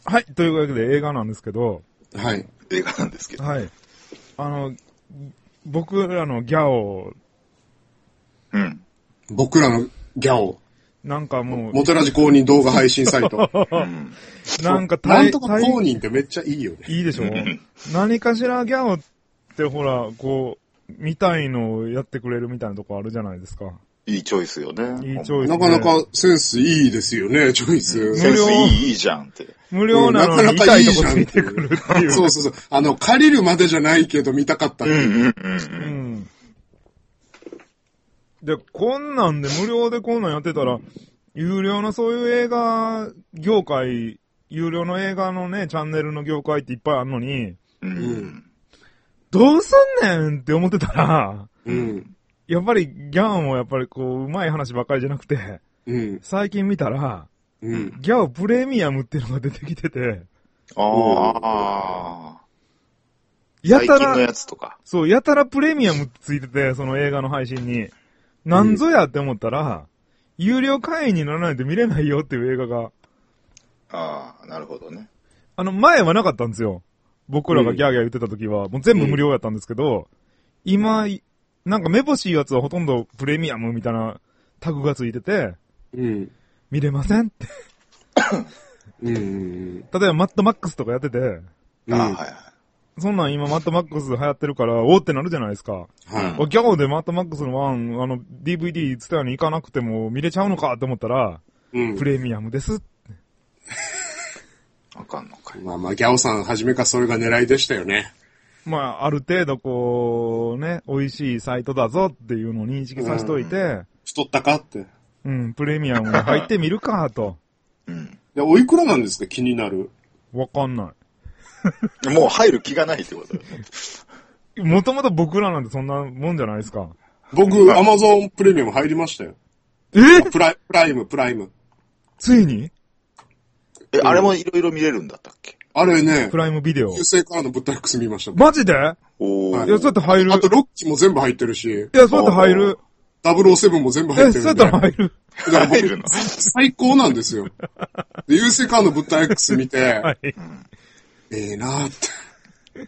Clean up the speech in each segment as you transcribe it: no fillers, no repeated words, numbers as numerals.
はい、というわけで映画なんですけど。 はい。 映画なんですけど。 はい。僕らのギャオ。 うん。 僕らのギャオ。 なんかもう。 モテラジ公認動画配信サイト。 うん、なんかなんとか公認ってめっちゃいいよね。 いいでしょ何かしらギャオってほら、こう、見たいのをやってくれるみたいなとこあるじゃないですか。 いいチョイスよね。 いいチョイス、ね。 なかなかセンスいいですよね、チョイス。 センスいいじゃんって。 無料なのに痛いとこついてくるっていう。 そうそうそう。借りるまでじゃないけど見たかったっていう。 で、こんなんで無料でこんなんやってたら、有料のそういう映画業界、有料の映画のね、チャンネルの業界っていっぱいあるのに、どうすんねんって思ってたら、やっぱりギャオもやっぱりこう、うまい話ばっかりじゃなくて、最近見たら、ギャオプレミアムっていうのが出てきてて、 やたら、最近のやつとか。 そう、やたらプレミアムってついてて、その映画の配信に。なんぞやって思ったら、有料会員にならないと見れないよっていう映画が。 なるほどね。 前はなかったんですよ。僕らがギャーギャー言ってた時は、もう全部無料やったんですけど、今、なんかめぼしいやつはほとんどプレミアムみたいなタグがついてて、見れませんって。例えばマッドマックスとかやってて、 はいはい。 そんなん今マッドマックス流行ってるから、おーってなるじゃないですか。 はい。 ギャオでマッドマックスの1、DVD ツタヤに行かなくても見れちゃうのかって思ったら、プレミアムです。 あかんのかい。 まあ、ギャオさん初めからそれが狙いでしたよね。 まあ、ある程度こう、ね、美味しいサイトだぞっていうのを認識させといて、 太ったかって。 プレミアムに入ってみるかと。 で、おいくらなんですか気になる。 わかんない。 もう入る気がないってことだよね。 もともと僕らなんてそんなもんじゃないですか。 僕、アマゾンプレミアム入りましたよ。プライム。 ついにあれもいろいろ見れるんだったっけ？ あれね。 プライムビデオ。 優勢からの物体 X 見ました。 マジで？ おー。 いや、そうやって入る。 あと、ロッキーも全部入ってるし。いや、そうやって入る。 007も全部入ってるんで。 そうやったら入る。 だから僕、最高なんですよ。で、優勢からの物体 X 見て、 はい。 ええなーって。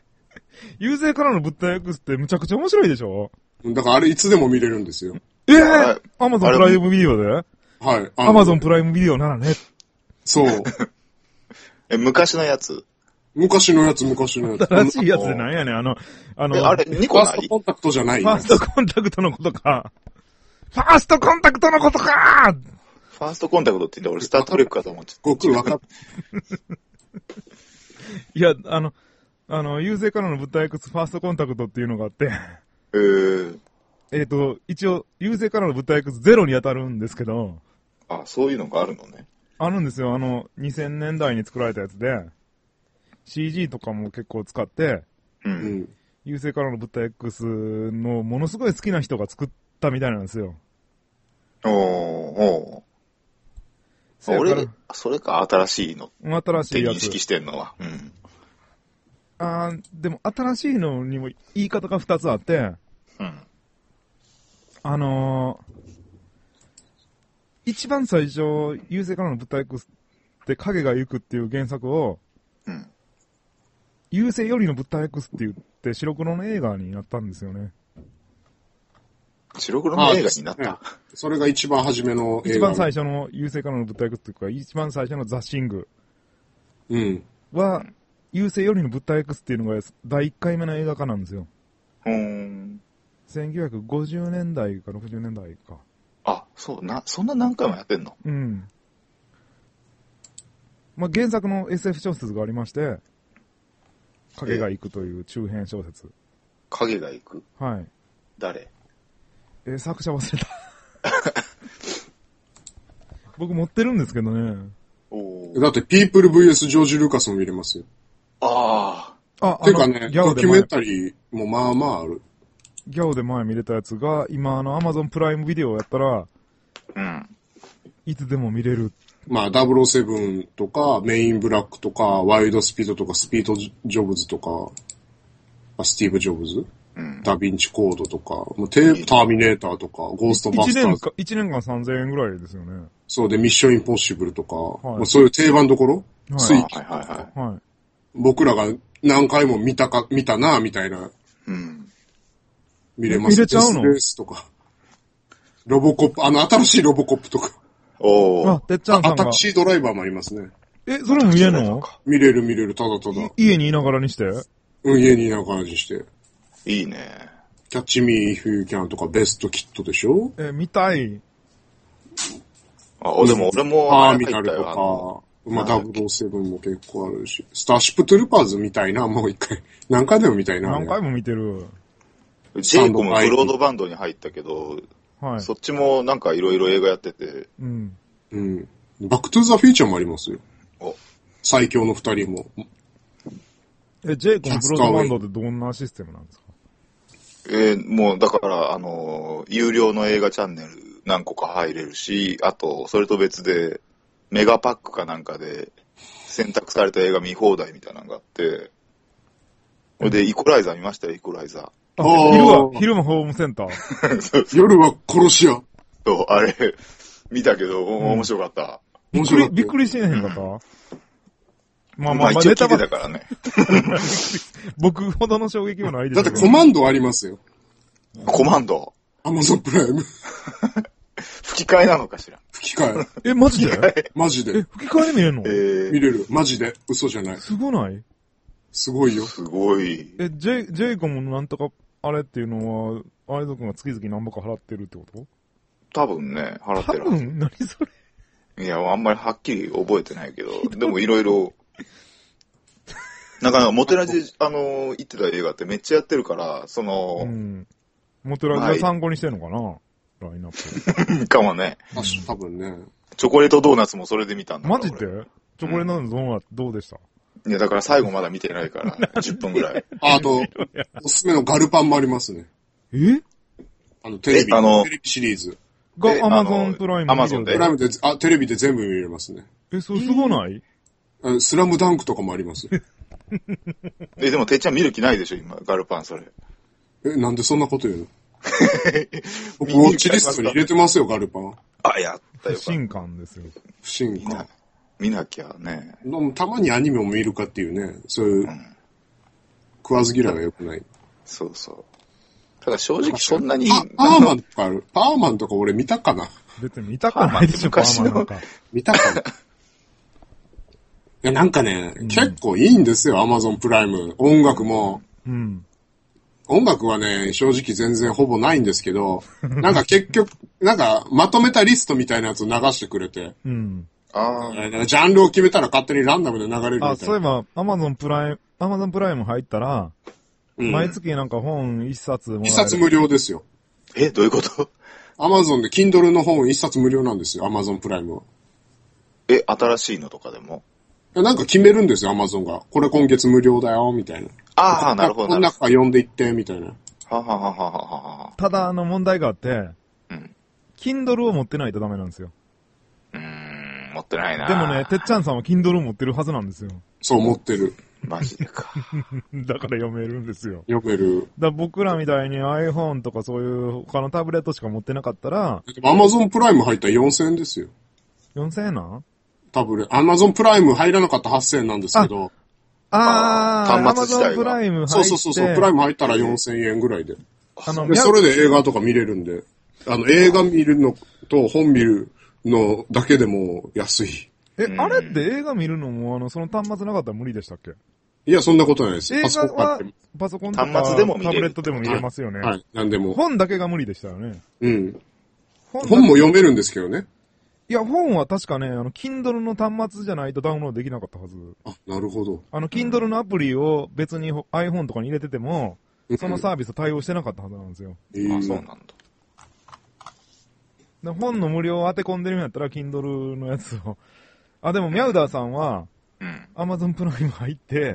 優勢からの物体 X ってむちゃくちゃ面白いでしょ？ だからあれいつでも見れるんですよ。 アマゾンプライムビデオで？はい。アマゾンプライムビデオならね。 そう。 昔のやつ。 昔のやつ。 新しいやつでなんやねん、 あれ、2個ない？ ファーストコンタクトじゃない。 ファーストコンタクトのことか。ファーストコンタクトのことかファーストコンタクトって言って俺スタートレックかと思っちゃった。 悟空わかった。 いや、優勢からの物体 X ファーストコンタクトっていうのがあって。一応、優勢からの物体 X ゼロに当たるんですけど。 あ、そういうのがあるのね。 あるんですよ。2000年代に作られたやつで、CG とかも結構使って、優勢からの物体 X のものすごい好きな人が作ったみたいなんですよ。 俺、それか新しいの。 新しいやつ。 認識してんのは。 でも新しいのにも言い方が2つあって、一番最初、優勢からの物体 X って影が行くっていう原作を、優勢よりの物体 X って言って白黒の映画になったんですよね。 白黒の映画になった。 それが一番初めの映画。 一番最初の優勢からの物体 X っていうか、一番最初のザ・シングは、優勢よりの物体 X っていうのが第1回目の映画化なんですよ。1950年代か60年代か。 あ、そんな何回もやってんの？ まあ、原作の SF 小説がありまして、影が行くという中編小説。 影が行く？ はい。 誰？ 作者忘れた。僕持ってるんですけどね。 だって、ピープル VS ジョージ・ルーカスも見れますよ。てかね、ドキュメンタリーもまあまあある。 ギャオで前見れたやつが、今Amazon プライムビデオやったら、いつでも見れる。 まあ、007とか、メインブラックとか、ワイドスピードとか、スピードジョブズとか、スティーブ・ジョブズ、ダヴィンチコードとか、ターミネーターとか、ゴーストバスターズ。 1年間3000円ぐらいですよね。 そうで、ミッションインポッシブルとか、そういう定番どころスイッチはいはいはい。 はい。 僕らが何回も見たな、みたいな、 うん。 見れます。 見れちゃうの？ デスレースとか。ロボコップ、新しいロボコップとか。 おあ、てっちゃんさんがタク。シードライバーもありますね。 それも見れんの？ 見れる、ただただ。 家にいながらにして？ 家にいながらにして。 いいね。 キャッチミーフューキャンとかベストキットでしょ？ 見たい。 でも俺も、 ターミナルとか、まあ、007も結構あるし、スターシップトゥルパーズみたいな、もう一回。何回でも見たいな。 何回も見てる。 ジェイコもブロードバンドに入ったけど、 はい。 そっちもなんかいろいろ映画やってて。 うん。 うん。バックトゥーザフューチャーもありますよ。 お最強の二人も。 ジェイコのブロードバンドってどんなシステムなんですか？ もうだから、有料の映画チャンネル何個か入れるし、あと、それと別で、メガパックかなんかで、選択された映画見放題みたいなのがあって、それで、イコライザー見ましたよ、イコライザー。昼間ホームセンター。 夜は殺し屋。 そう、あれ、見たけど、面白かった。 びっくりしてへんかった？まあ、 一応聞いてたからね。 僕ほどの衝撃はないですだってコマンドありますよ。 コマンドアマゾンプライム。 吹き替えなのかしら。 吹き替え。マジで？ マジで。 吹き替えで見れるの？ 見れる。マジで。嘘じゃない。 すごない？ すごいよ。 すごい。 ジェイコもなんとか、あれっていうのは、アイド君が月々何ぼか払ってるってこと？ 多分ね、払ってるはず。 何それ？ いや、あんまりはっきり覚えてないけど、でもいろいろ、なんか、モテラジ、行ってた映画ってめっちゃやってるから、 うん。モテラジが参考にしてんのかな、ラインナップ。 かもね。 多分ね。 チョコレートドーナツもそれで見たんだ。 マジで？チョコレートドーナツどうでした？ いや、だから最後まだ見てないから、10分ぐらい。 あと、おすすめのガルパンもありますね。テレビシリーズ。 が、アマゾンプライム。 アマゾンで。 プライムで、テレビで全部見れますね。 それすごない？ スラムダンクとかもあります。 でもてっちゃん見る気ないでしょ、今、ガルパンそれ。 なんでそんなこと言うの？僕、ウォッチリストに入れてますよ、ガルパン。 やったよ。 不信感ですよ。 不信感。 見なきゃね。 たまにアニメを見るかっていうね、そういう、食わず嫌いは良くない。 そうそう。ただ正直そんなに。 パーマンとかある。パーマンとか俺見たかな？ 別に見たくないでしょ、パーマンなんか。 見たかな？いや、なんかね、結構いいんですよ、アマゾンプライム。音楽も。 うん。 音楽はね、正直全然ほぼないんですけど、なんか結局、なんかまとめたリストみたいなやつを流してくれて。 うん。 ジャンルを決めたら勝手にランダムで流れるみたいな。 そういえば、アマゾンプライム入ったら、毎月なんか本一冊もらえる。 一冊無料ですよ。 どういうこと？ アマゾンで Kindle の本一冊無料なんですよ、アマゾンプライムは。 新しいのとかでも？ なんか決めるんですよ、アマゾンが。これ今月無料だよ、みたいな。 なるほど。 この中読んでいって、みたいな。 ただ、問題があって、Kindle を持ってないとダメなんですよ。 持ってないな。 でもね、てっちゃんさんは Kindle を持ってるはずなんですよ。 そう持ってる。 マジでか。 だから読めるんですよ。 読める。 僕らみたいに iPhone とかそういう他のタブレットしか持ってなかったら、 アマゾンプライム入ったら4000円ですよ。 4000円なんアマゾンプライム入らなかったら8000円なんですけど。 端末自体が。 アマゾンプライム入って。 そう、プライム入ったら4000円ぐらいで。それで映画とか見れるんで。映画見るのと本見るのだけでも安い。 あれって映画見るのも、その端末なかったら無理でしたっけ？ いや、そんなことないです。 映画はパソコンとか端末でもタブレットでも見れますよね。 はい、なんでも。 本だけが無理でしたよね。 うん。本も読めるんですけどね。 いや、本は確かね、Kindle の端末じゃないとダウンロードできなかったはず。 なるほど。 Kindle のアプリを別に iPhone とかに入れてても、そのサービス対応してなかったはずなんですよ。 そうなんだ。 本の無料を当て込んでるんやったら、Kindle のやつを。でも、ミャウダーさんは、Amazon プライム入って、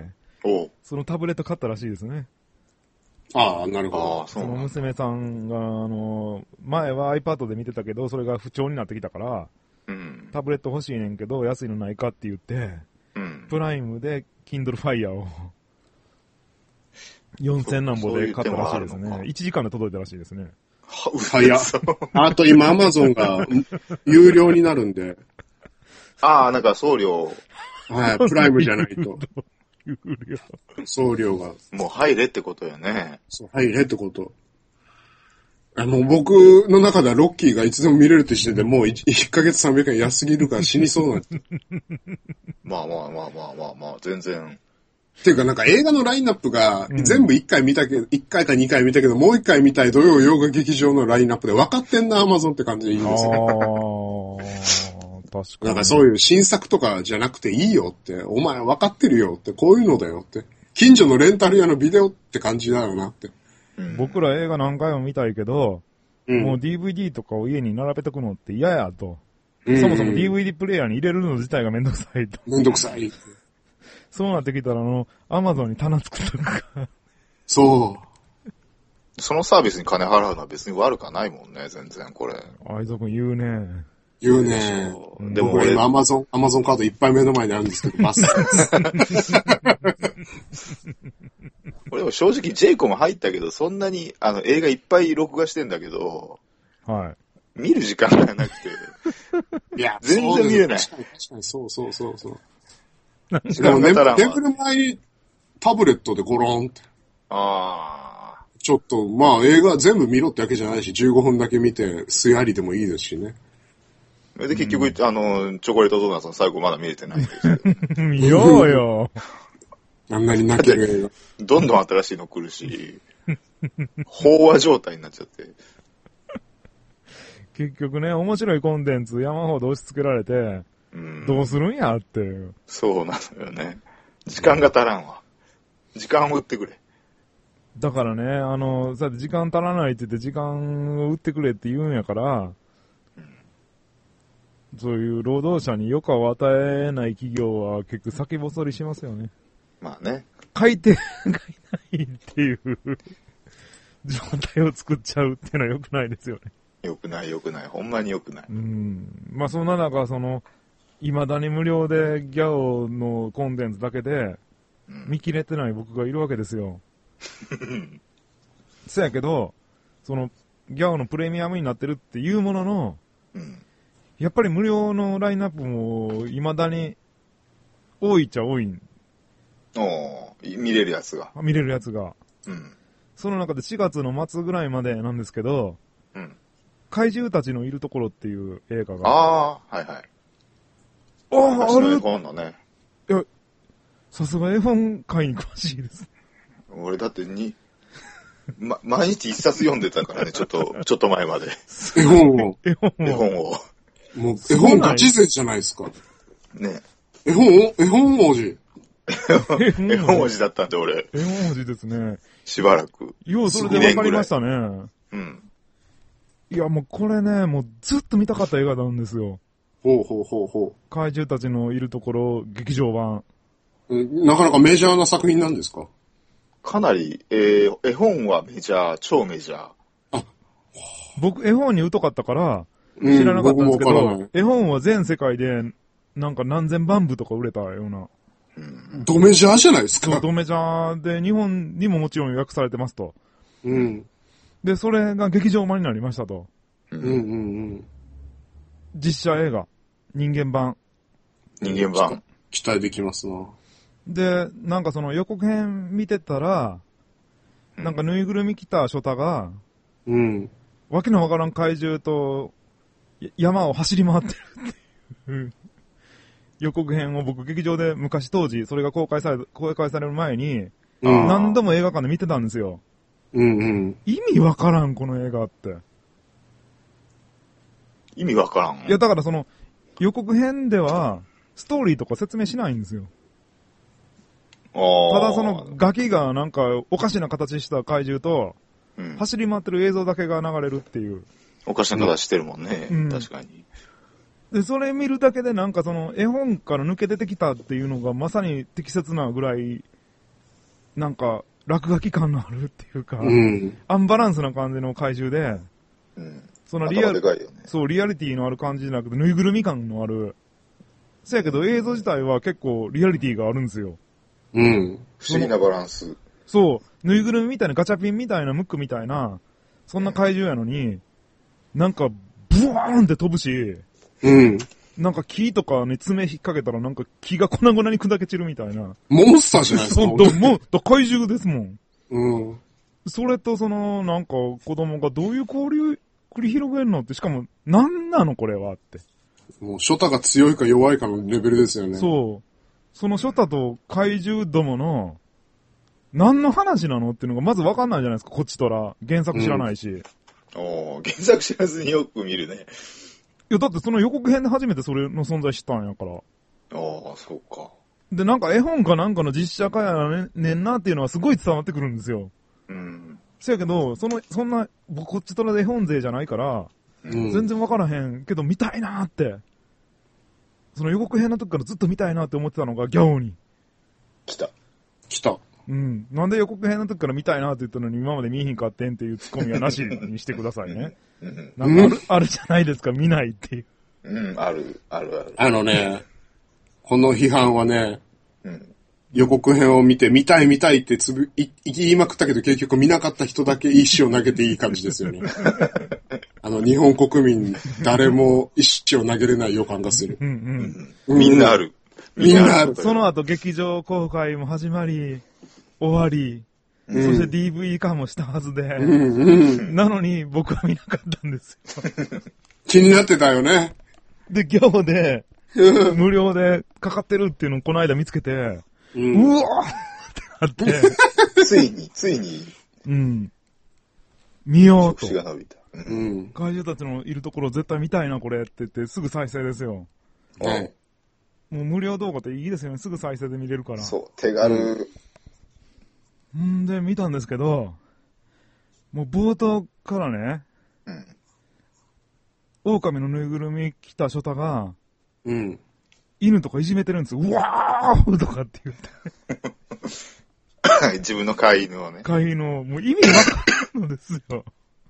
そのタブレット買ったらしいですね。 なるほど。 その娘さんが、前は iPad で見てたけど、それが不調になってきたから、タブレット欲しいねんけど、安いのないかって言って、プライムで Kindle Fire を、4000何ぼで買ったらしいですね。1時間で届いたらしいですね。 早っ。あと今 Amazon が有料になるんで。 なんか送料はい、プライムじゃないと。 有料。 送料が。 もう入れってことよね。 そう、入れってこと。もう僕の中ではロッキーがいつでも見れるって時点でもう 1ヶ月300円安すぎるから死にそうなんです。 まあ、全然。 っていうかなんか映画のラインナップが全部1回見たけど、1回か2回見たけど、もう1回見たい土曜洋画劇場のラインナップで分かってんな、アマゾンって感じでいいんですよ。 確かに。 なんかそういう新作とかじゃなくていいよって、お前分かってるよって、こういうのだよって、近所のレンタル屋のビデオって感じだよなって。 僕ら映画何回も見たいけど、もう DVD とかを家に並べとくのって嫌やと。そもそも DVD プレイヤーに入れるの自体がめんどくさいと。 めんどくさい。 そうなってきたらAmazon に棚作っとくか。 そう。 そのサービスに金払うのは別に悪くはないもんね、全然これ。 愛蔵くん言うね。 言うね。でも俺今アマゾンカードいっぱい目の前にあるんですけど、バス。 俺も正直ジェイコも入ったけど、そんなに映画いっぱい録画してんだけど、 はい。 見る時間がなくて。 いや、 全然見れない。 確かに、そう。しかも眠る前にタブレットでゴロンって。 ああ。 ちょっと、まあ映画全部見ろってわけじゃないし、15分だけ見て、素ありでもいいですしね。 で、結局、チョコレートドーナツの最後まだ見れてないんですけど。 見ようよ。 あんなに泣ける映画。 どんどん新しいの来るし、飽和状態になっちゃって。 結局ね、面白いコンテンツ山ほど押し付けられて、どうするんやって。 そうなのよね。時間が足らんわ。時間を売ってくれ。 だからね、さて時間足らないって言って時間を売ってくれって言うんやから、そういう労働者に余暇を与えない企業は結局先細りしますよね。 まあね。 買い手がいないっていう状態を作っちゃうっていうのは良くないですよね。 良くない。ほんまに良くない。 まあそんな中、未だに無料でギャオのコンテンツだけで見切れてない僕がいるわけですよ。そやけど、ギャオのプレミアムになってるっていうものの、やっぱり無料のラインナップも未だに多いっちゃ多い。 見れるやつが。 見れるやつが。その中で4月の末ぐらいまでなんですけど、怪獣たちのいるところっていう映画が。 はいはい。ある。絵本のね。 いや、さすが絵本界に詳しいです。 俺だって毎日一冊読んでたからね、ちょっと前まで。 絵本を。もう、絵本ガチ勢じゃないですか。 ね。 絵本王子。 絵本王子だったんで、俺。 絵本王子ですね。 しばらく。 よう、それで分かりましたね。いや、もうこれね、もうずっと見たかった映画なんですよ。 ほう。 怪獣たちのいるところ、劇場版。 なかなかメジャーな作品なんですか？ かなり、絵本はメジャー、超メジャー。 僕、絵本に疎かったから、知らなかったんですけど、絵本は全世界で、なんか何千万部とか売れたような。 ドメジャーじゃないですか。 ドメジャーで、日本にももちろん予約されてますと。で、それが劇場版になりましたと。実写映画、人間版。 期待できますな。 で、なんか予告編見てたら、なんかぬいぐるみ着たショタが、わけのわからん怪獣と山を走り回ってるっていう予告編を僕劇場で昔当時、それが公開される前に、何度も映画館で見てたんですよ。意味わからん、この映画って。 意味わからん。 いや、だから予告編では、ストーリーとか説明しないんですよ。ただガキがなんかおかしな形した怪獣と、走り回ってる映像だけが流れるっていう。 おかしな形してるもんね。確かに。 で、それ見るだけでなんか絵本から抜け出てきたっていうのがまさに適切なぐらい、なんか落書き感のあるっていうか、アンバランスな感じの怪獣で、リアリティのある感じじゃなくて、ぬいぐるみ感のある。せやけど映像自体は結構リアリティがあるんですよ。 不思議なバランス。 そう。ぬいぐるみみたいなガチャピンみたいなムックみたいな、そんな怪獣やのに、なんか、ブワーンって飛ぶし、 なんか木とかに爪引っ掛けたらなんか木が粉々に砕け散るみたいな。 モンスターじゃないですか。 もう、怪獣ですもん。 うん。 それとなんか子供がどういう交流繰り広げんのって、しかも、なんなのこれはって。 もう、ショタが強いか弱いかのレベルですよね。 そう。そのショタと怪獣どもの、何の話なのっていうのがまず分かんないじゃないですか、こっちとら。原作知らないし。 原作知らずによく見るね。 いや、だってその予告編で初めてそれの存在知ったんやから。 そうか。 で、なんか絵本かなんかの実写化やねんなっていうのはすごい伝わってくるんですよ。せやけど、そんな、僕こっちとらで絵本勢じゃないから、全然分からへんけど見たいなーって。その予告編の時からずっと見たいなって思ってたのがギャオに。 来た。 うん。なんで予告編の時から見たいなって言ったのに今まで見えへんかってんっていうツッコミはなしにしてくださいね。なんかあるじゃないですか、見ないっていう。 ある。 この批判はね、予告編を見て、見たいって言いまくったけど結局見なかった人だけ石を投げていい感じですよね。日本国民誰も石を投げれない予感がする。 みんなある。 みんなある。 その後劇場公開も始まり、終わり、そして DV 化もしたはずで、なのに僕は見なかったんですよ。 気になってたよね。 で、ギャオで、無料でかかってるっていうのをこの間見つけて、うわーってなって、 ついに、 見ようと。 が伸びた。 怪獣たちのいるところ絶対見たいなこれって言ってすぐ再生ですよ。 はい。 もう無料動画っていいですよね。すぐ再生で見れるから。 そう、手軽。 で、見たんですけど、もう冒頭からね、狼のぬいぐるみ着たショタが、犬とかいじめてるんですよ。うわーとかって言って。 自分の飼い犬をね。 飼い犬を、もう意味わかんないのですよ。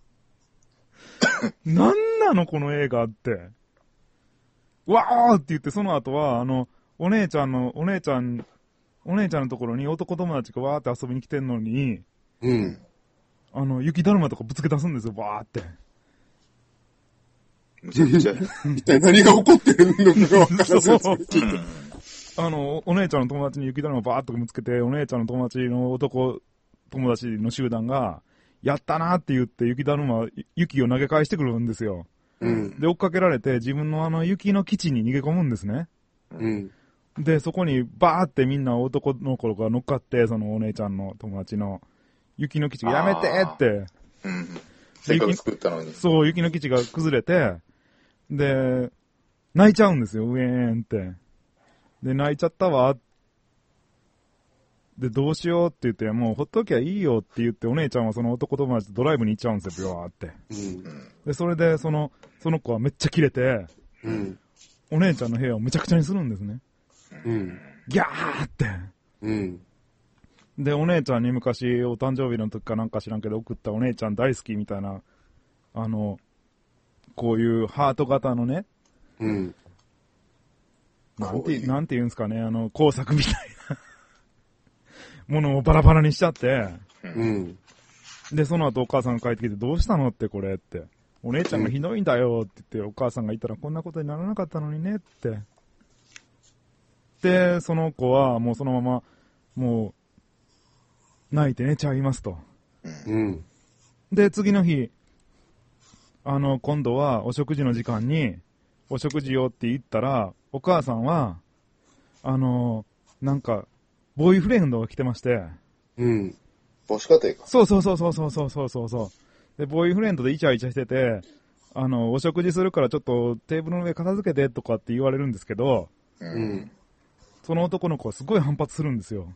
なんなのこの映画って。わーって言って、その後は、お姉ちゃんのところに男友達がわーって遊びに来てんのに、雪だるまとかぶつけ出すんですよ、わーって。 むちゃくちゃ。 一体何が起こってるのかわからずお姉ちゃんの友達に雪だるまバーっとぶつけて、お姉ちゃんの友達の男友達の集団が、やったなーって言って雪だるま、雪を投げ返してくるんですよ。で、追っかけられて、自分の雪の基地に逃げ込むんですね。で、そこにバーってみんな男の子が乗っかって、そのお姉ちゃんの友達の雪の基地がやめてって。 せっかく作ったのに。 そう、雪の基地が崩れて、で、泣いちゃうんですよ、ウェーンって。で、泣いちゃったわ。で、どうしようって言って、もうほっときゃいいよって言って、お姉ちゃんはその男友達とドライブに行っちゃうんですよ、ビワーって。で、それで、その子はめっちゃキレて、お姉ちゃんの部屋をめちゃくちゃにするんですね。ギャーって。で、お姉ちゃんに昔、お誕生日の時かなんか知らんけど送ったお姉ちゃん大好きみたいな、こういうハート型のね、なんて言うんすかね、工作みたいなものをバラバラにしちゃって、で、その後お母さんが帰ってきて、どうしたのってこれって。お姉ちゃんがひどいんだよって言って、お母さんが言ったらこんなことにならなかったのにねって。で、その子はもうそのまま、もう、泣いて寝ちゃいますと。で、次の日、今度はお食事の時間に、お食事よって言ったら、お母さんは、なんか、ボーイフレンドが来てまして。 母子家庭か。 そう。で、ボーイフレンドでイチャイチャしてて、お食事するからちょっとテーブルの上片付けてとかって言われるんですけど、その男の子はすごい反発するんですよ。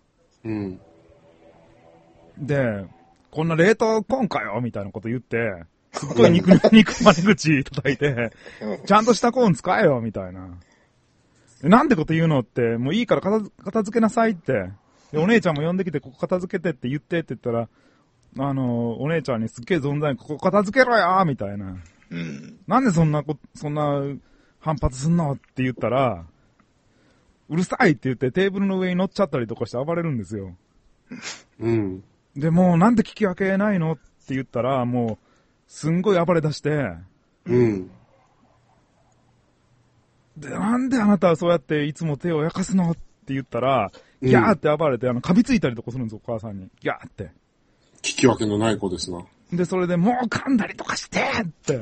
で、こんな冷凍コーンかよみたいなこと言って、すっごい肉まね口叩いて、ちゃんとしたコーン使えよみたいな。なんてこと言うのって、もういいから片付けなさいって。で、お姉ちゃんも呼んできて、ここ片付けてって言ってって言ったら、お姉ちゃんにすっげえ存在にここ片付けろよみたいな。なんでそんな反発すんのって言ったら、うるさいって言ってテーブルの上に乗っちゃったりとかして暴れるんですよ。で、もうなんで聞き分けないのって言ったら、もう、すんごい暴れ出して、 で、なんであなたはそうやっていつも手を焼かすのって言ったら、ギャーって暴れて、噛みついたりとかするんですよ、お母さんに。ギャーって。 聞き分けのない子ですな。 で、それでもう噛んだりとかしてって。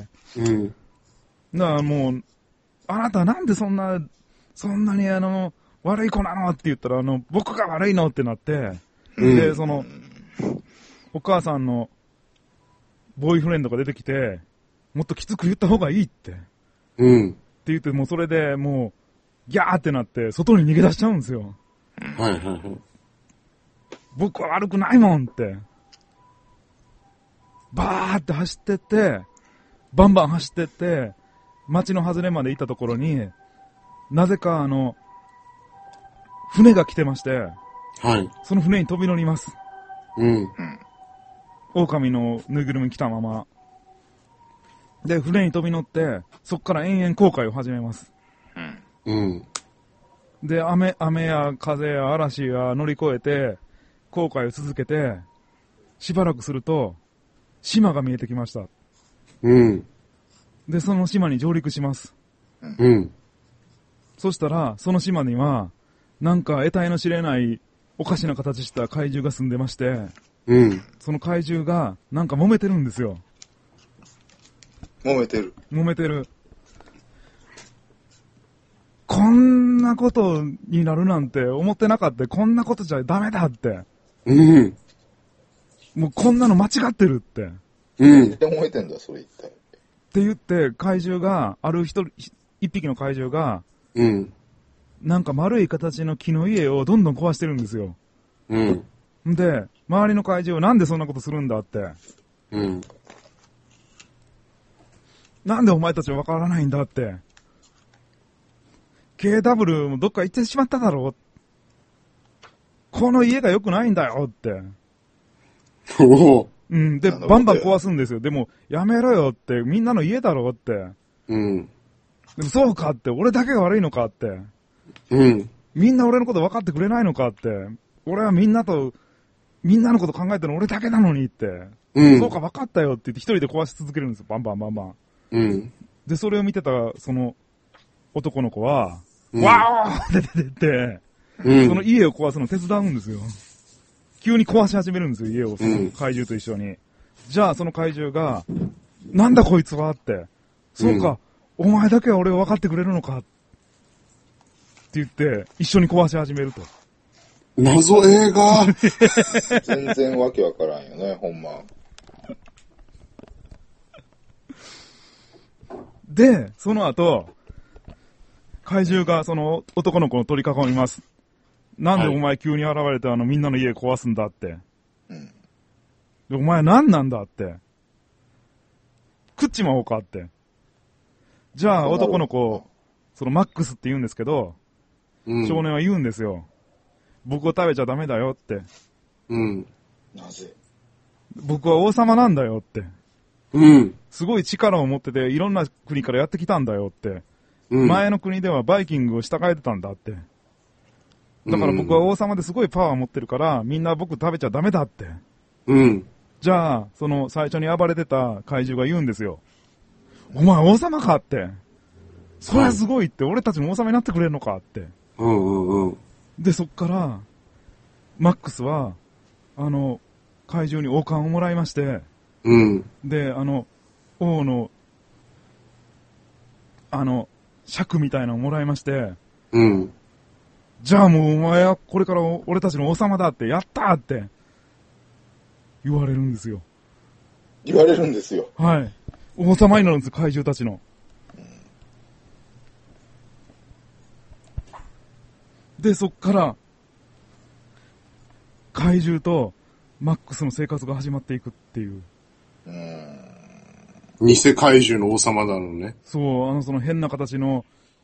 うん。 だからもう、あなたなんでそんなに悪い子なのって言ったら、僕が悪いのってなって、で、お母さんの、ボーイフレンドが出てきて、もっときつく言った方がいいって。 うん。って言って、もうそれでもう、ギャーってなって、外に逃げ出しちゃうんですよ。 はいはいはい。 僕は悪くないもんって。バーって走ってって、バンバン走ってって、街の外れまで行ったところに、なぜか船が来てまして、 はい。 その船に飛び乗ります。 うん。 狼のぬいぐるみ来たまま。で、船に飛び乗って、そこから延々航海を始めます。 うん。 で、雨や風や嵐や乗り越えて、航海を続けて、しばらくすると、島が見えてきました。 うん。 で、その島に上陸します。 うん。 そしたら、その島には、なんか得体の知れないおかしな形した怪獣が住んでまして、 うん。 その怪獣がなんか揉めてるんですよ。 揉めてる。 揉めてる。こんなことになるなんて思ってなかった。こんなことじゃダメだって。 うん。 もうこんなの間違ってるって。 うん。 で揉めてんだ、それ一体。 って言って、怪獣が、一匹の怪獣が、 うん。 なんか丸い形の木の家をどんどん壊してるんですよ。 うん。 で、周りの怪獣はなんでそんなことするんだって。 うん。 なんでお前たちはわからないんだって。KW もどっか行ってしまっただろう。この家が良くないんだよって。 おお。 うん。で、バンバン壊すんですよ。でも、やめろよって。みんなの家だろって。 うん。 でもそうかって。俺だけが悪いのかって。 うん。 みんな俺のこと分かってくれないのかって。俺はみんなのこと考えてるの俺だけなのにって。うん。そうか分かったよって言って一人で壊し続けるんですよ。バンバンバンバン。うん。で、それを見てた、その、男の子は、うん、わーって出てって、うん、その家を壊すの手伝うんですよ。急に壊し始めるんですよ、家を。その怪獣と一緒に。うん、じゃあ、その怪獣が、なんだこいつはって。そうか、お前だけは俺を分かってくれるのかって言って、一緒に壊し始めると。 謎映画全然わけわからんよね、ほんま。 で、その後、怪獣がその男の子を取り囲みます。なんでお前急に現れてみんなの家壊すんだって。うん、でお前何なんだって。食っちまおうかって。じゃあ男の子、そのマックスって言うんですけど、うん、少年は言うんですよ。僕を食べちゃダメだよって。うん。 なぜ？ 僕は王様なんだよって。うん。すごい力を持ってて、いろんな国からやってきたんだよって。うん、前の国ではバイキングを従えてたんだって。だから僕は王様ですごいパワー持ってるから、みんな僕食べちゃダメだって。うん。じゃあ、その最初に暴れてた怪獣が言うんですよ。お前王様かって。それはすごいって、俺たちも王様になってくれるのかって。うんうんうん。で、そっから、マックスは、怪獣に王冠をもらいまして、うん。で、王の、尺みたいなのをもらいまして、うん。じゃあもうお前はこれから俺たちの王様だって、やったーって言われるんですよ。 言われるんですよ。 はい。王様になるんです、怪獣たちの。で、そっから、怪獣とマックスの生活が始まっていくっていう。 偽怪獣の王様なのね。 そう、その変な形の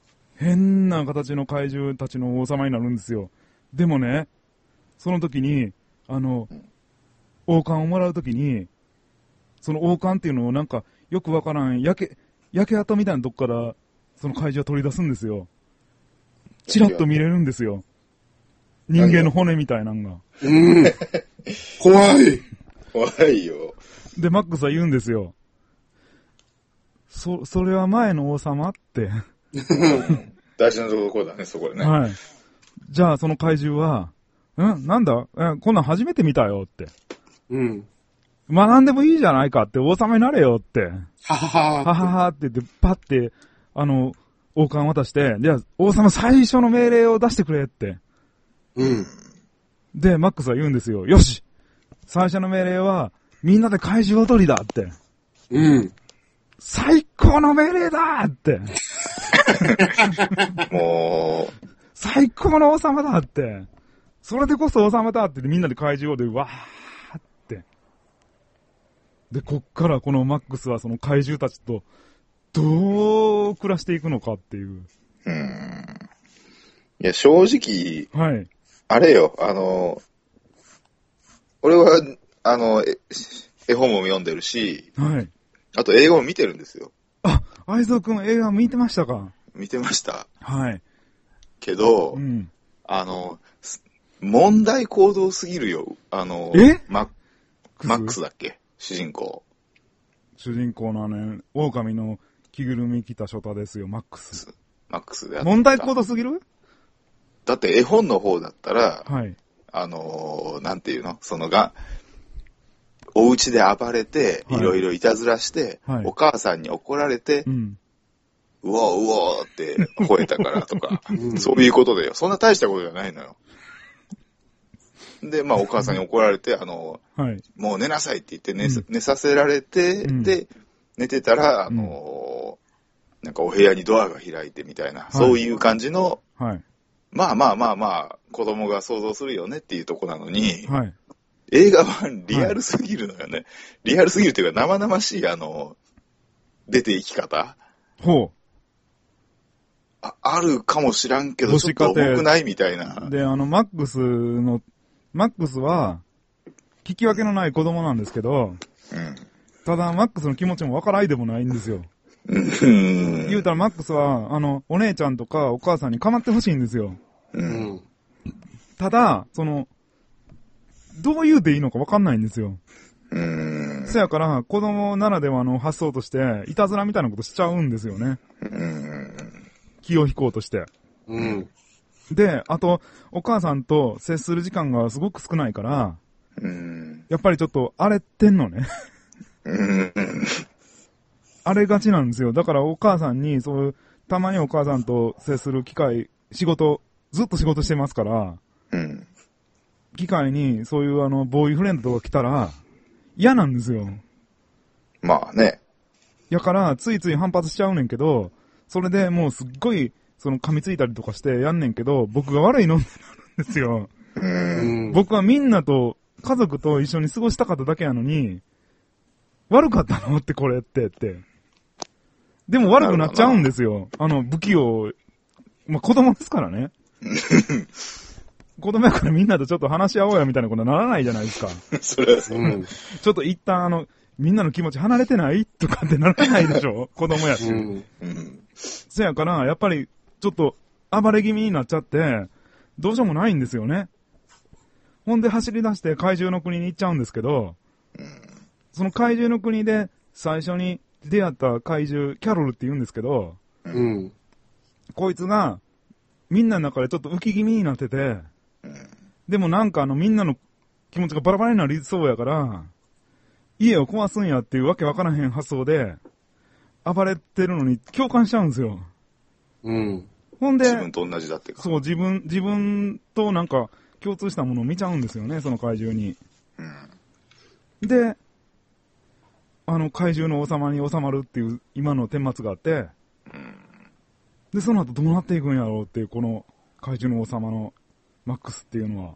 怪獣たちの王様になるんですよ。でもね、その時に、王冠をもらう時に、その王冠っていうのをなんか、よくわからん、焼け跡みたいなとこから、その怪獣は取り出すんですよ。チラッと見れるんですよ。人間の骨みたいなのが。 うん。怖い。 怖いよ。 で、マックスは言うんですよ。それは前の王様って。 大事なところだね、そこでね。 はい。じゃあその怪獣は、なんだこんなん初めて見たよって。 うん。 学んでもいいじゃないかって、王様になれよって。 ははは。 はははって言って、パって、王冠渡して、じゃあ王様最初の命令を出してくれって。 うん。 で、マックスは言うんですよ。よし最初の命令は、みんなで怪獣踊りだって。 うん。 最高の命令だって。 もう、 最高の王様だって。それでこそ王様だってみんなで怪獣踊り、わーって。で、こっからこのマックスはその怪獣たちと、どう暮らしていくのかっていう。 いや、正直、 はい。 あれよ、俺は、絵本も読んでるし、 はい。 あと映画も見てるんですよ。 あ、愛蔵くん映画見てましたか？ 見てました。 はい。 けど、 うん。 問題行動すぎるよ。マックスだっけ主人公。 主人公の狼の着ぐるみ着たショタですよ、マックス。 マックスであった。 問題行動すぎる？ だって絵本の方だったら、 はい。 なんていうのお家で暴れて、いろいろいたずらして、はい、お母さんに怒られて、うん、うおーうおーって吠えたからとか、そういうことだよ。そんな大したことじゃないのよ。で、まあお母さんに怒られて、はい、もう寝なさいって言って寝させられて、うん、で、寝てたら、なんかお部屋にドアが開いてみたいな、はい、そういう感じの、はい、まあ、子供が想像するよねっていうとこなのに、はい、映画はリアルすぎるのよね。はい、リアルすぎるというか生々しい出ていき方。 ほう。 あるかもしらんけど、ちょっと重くないみたいな。 で、マックスは、聞き分けのない子供なんですけど、うん、ただ、マックスの気持ちもわからいでもないんですよ。言うたら、マックスは、お姉ちゃんとかお母さんに構ってほしいんですよ。うん、ただ、どう言うていいのかわかんないんですよ。そやから、子供ならではの発想として、いたずらみたいなことしちゃうんですよね。気を引こうとして。うん、で、あと、お母さんと接する時間がすごく少ないから、やっぱりちょっと荒れてんのね。荒れがちなんですよ。だからお母さんに、たまにお母さんと接する機会、ずっと仕事してますから、機会にそういうボーイフレンドとか来たら、嫌なんですよ。 まあね。 やから、ついつい反発しちゃうねんけど、それでもうすっごい、噛みついたりとかしてやんねんけど、僕が悪いのってなるんですよ。僕はみんなと、家族と一緒に過ごしたかっただけやのに、悪かったのってこれって。でも悪くなっちゃうんですよ。不器用。まあ、子供ですからね。子供やからみんなとちょっと話し合おうやみたいなことにならないじゃないですか。 それはそう。 ちょっと一旦みんなの気持ち離れてないとかってならないでしょ子供やし。そやから、やっぱり、ちょっと暴れ気味になっちゃって、どうしようもないんですよね。ほんで走り出して怪獣の国に行っちゃうんですけど、その怪獣の国で最初に出会った怪獣、キャロルって言うんですけど、こいつがみんなの中でちょっと浮き気味になってて、でもなんかみんなの気持ちがバラバラになりそうやから、家を壊すんやっていうわけわからへん発想で、暴れてるのに共感しちゃうんですよ。ほんで、 自分と同じだってか。 そう、自分となんか共通したものを見ちゃうんですよね、その怪獣に。で、怪獣の王様に収まるっていう今の顛末があって、で、その後どうなっていくんやろうっていう、この怪獣の王様のマックスっていうのは。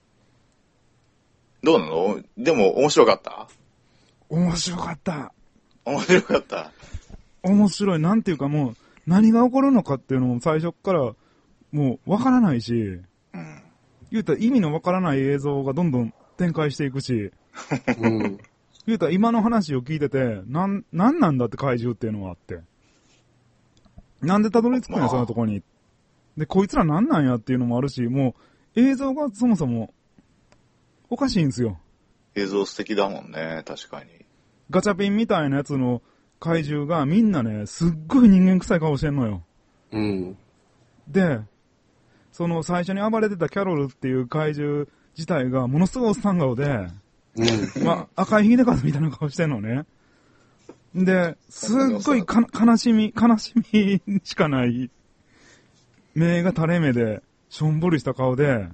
どうなの？でも面白かった？ 面白かった。 面白かった。 面白い。なんていうかもう、何が起こるのかっていうのも最初からもうわからないし、言うたら意味のわからない映像がどんどん展開していくし、言うたら今の話を聞いてて、なんだって怪獣っていうのはあって。なんでたどり着くんや、そんなとこに。で、こいつらなんなんやっていうのもあるし、もう映像がそもそもおかしいんですよ。 映像素敵だもんね、確かに。 ガチャピンみたいなやつの怪獣がみんなね、すっごい人間臭い顔してんのよ。 で、その最初に暴れてたキャロルっていう怪獣自体がものすごいおっさん顔で、まあ、赤いひげかずみたいな顔してんのね。で、すっごい悲しみしかない、目が垂れ目で、しょんぼりした顔で、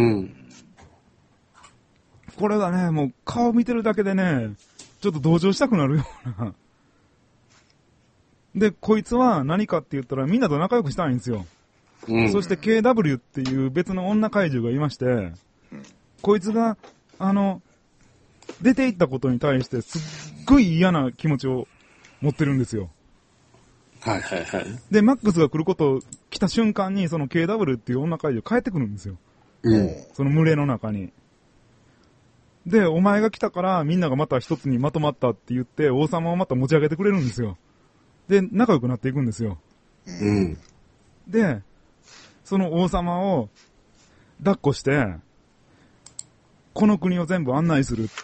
これがね、もう顔見てるだけでね、ちょっと同情したくなるような。で、こいつは何かって言ったらみんなと仲良くしたいんですよ。そして KW っていう別の女怪獣がいまして、こいつが、出て行ったことに対してすっごい嫌な気持ちを持ってるんですよ。 はいはいはい。 で、マックスが来た瞬間にその KW っていう女怪獣帰ってくるんですよ。その群れの中に。で、お前が来たからみんながまた一つにまとまったって言って王様をまた持ち上げてくれるんですよ。で、仲良くなっていくんですよ。で、その王様を抱っこして、この国を全部案内するって。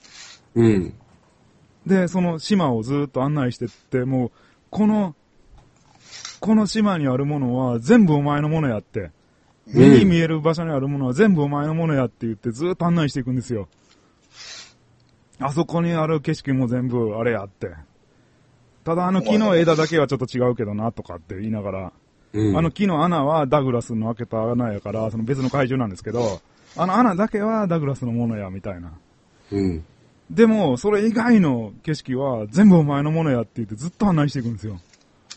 で、その島をずっと案内してって、もう、この島にあるものは全部お前のものやって。目に見える場所にあるものは全部お前のものやって言ってずっと案内していくんですよ。あそこにある景色も全部あれやって。ただ木の枝だけはちょっと違うけどなとかって言いながら、木の穴はダグラスの開けた穴やから、その別の怪獣なんですけど、穴だけはダグラスのものやみたいな。でも、それ以外の景色は全部お前のものやって言ってずっと案内していくんですよ。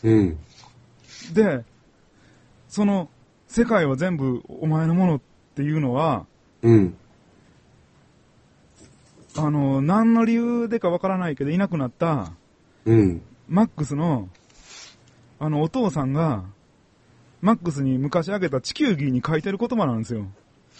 で、その世界は全部お前のものっていうのは、何の理由でかわからないけどいなくなった、マックスの、お父さんが、マックスに昔あげた地球儀に書いてる言葉なんですよ。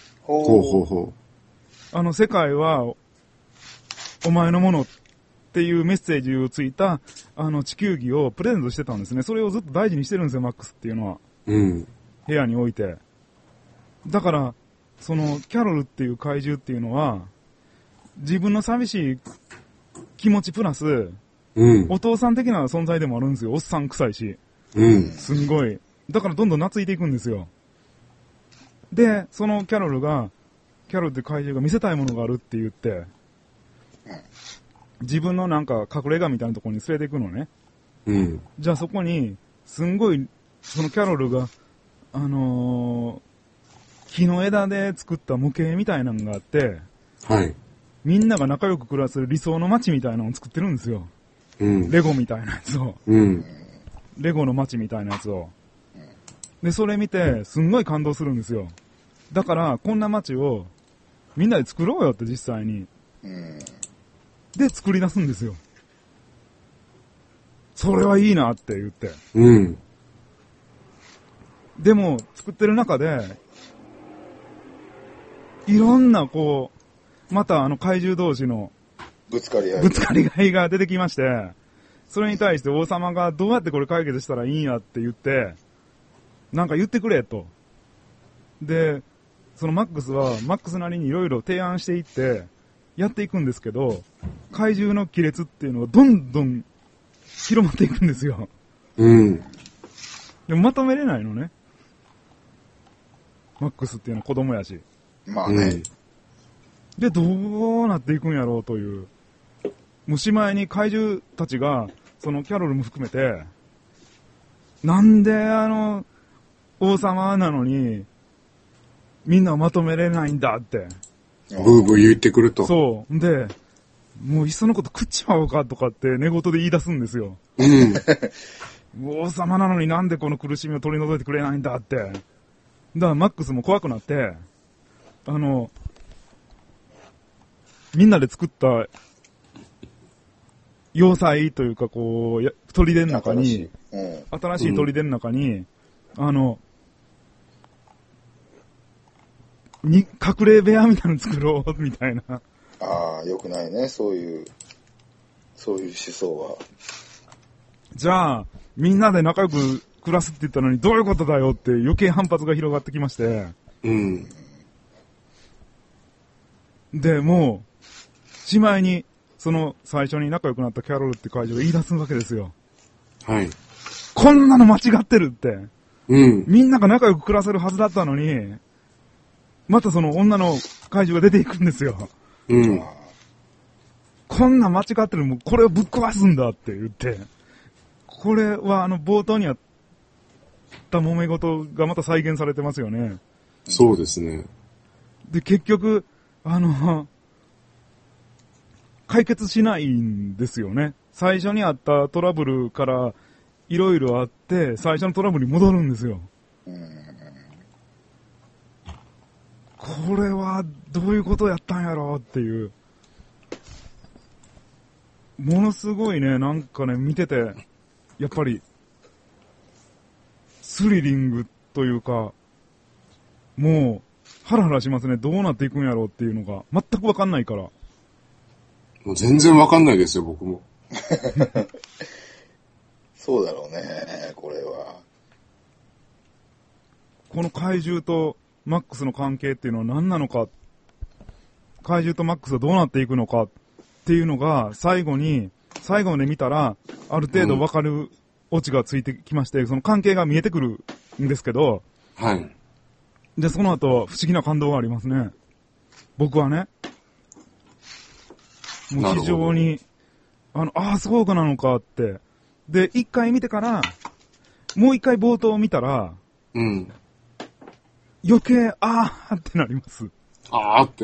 世界は、お前のものっていうメッセージをついた、地球儀をプレゼントしてたんですね。それをずっと大事にしてるんですよ、マックスっていうのは。部屋に置いて。だから、その、キャロルっていう怪獣っていうのは、自分の寂しい気持ちプラス、お父さん的な存在でもあるんですよ。おっさん臭いし。すんごい。だからどんどん懐いていくんですよ。で、そのキャロルって怪獣が見せたいものがあるって言って、自分のなんか隠れ家みたいなところに連れて行くのね。じゃあそこに、すんごい、そのキャロルが、木の枝で作った模型みたいなのがあって、みんなが仲良く暮らす理想の街みたいなのを作ってるんですよ。レゴみたいなやつを。レゴの街みたいなやつを。で、それ見て、すんごい感動するんですよ。だから、こんな街を、みんなで作ろうよって実際に。で、作り出すんですよ。それはいいなって言って。でも、作ってる中で、いろんなまた怪獣同士のぶつかり合いが出てきまして、それに対して王様がどうやってこれ解決したらいいんやって言って、なんか言ってくれと。で、そのマックスはマックスなりにいろいろ提案していってやっていくんですけど、怪獣の亀裂っていうのはどんどん広まっていくんですよ。でもまとめれないのね。マックスっていうのは子供やし。 まあね。 で、どうなっていくんやろうという。もうしまいに怪獣たちが、そのキャロルも含めて、なんで王様なのに、みんなをまとめれないんだって。 ブーブー言ってくると。 そう。で、もういっそのこと食っちまおうかとかって寝言で言い出すんですよ。王様なのになんでこの苦しみを取り除いてくれないんだって。だからマックスも怖くなって、みんなで作った要塞というか砦の中に、新しい砦の中に、隠れ部屋みたいなの作ろう、みたいな。 ああ、よくないね、そういう思想は。 じゃあ、みんなで仲良く暮らすって言ったのにどういうことだよって余計反発が広がってきまして。で、もう、しまいに、その最初に仲良くなったキャロルって怪獣が言い出すわけですよ。こんなの間違ってるって。 うん。 みんなが仲良く暮らせるはずだったのに、またその女の怪獣が出ていくんですよ。 うん。 こんな間違ってる、もうこれをぶっ壊すんだって言って、これは冒頭にあった揉め事がまた再現されてますよね。 そうですね。 で、結局、解決しないんですよね。最初にあったトラブルからいろいろあって、最初のトラブルに戻るんですよ。これはどういうことやったんやろうっていう。ものすごいね、なんかね、見てて、やっぱり、スリリングというか、もう、ハラハラしますね。どうなっていくんやろうっていうのが、全くわかんないから。 もう全然わかんないですよ、僕も。 そうだろうね、これは。 この怪獣とマックスの関係っていうのは何なのか、怪獣とマックスはどうなっていくのかっていうのが、最後まで見たら、ある程度わかるオチがついてきまして、その関係が見えてくるんですけど、 はい。 で、その後、不思議な感動がありますね。僕はね。もう非常に、そうかなのかって。で、一回見てから、もう一回冒頭を見たら、 うん。 余計、ってなります。 あーって。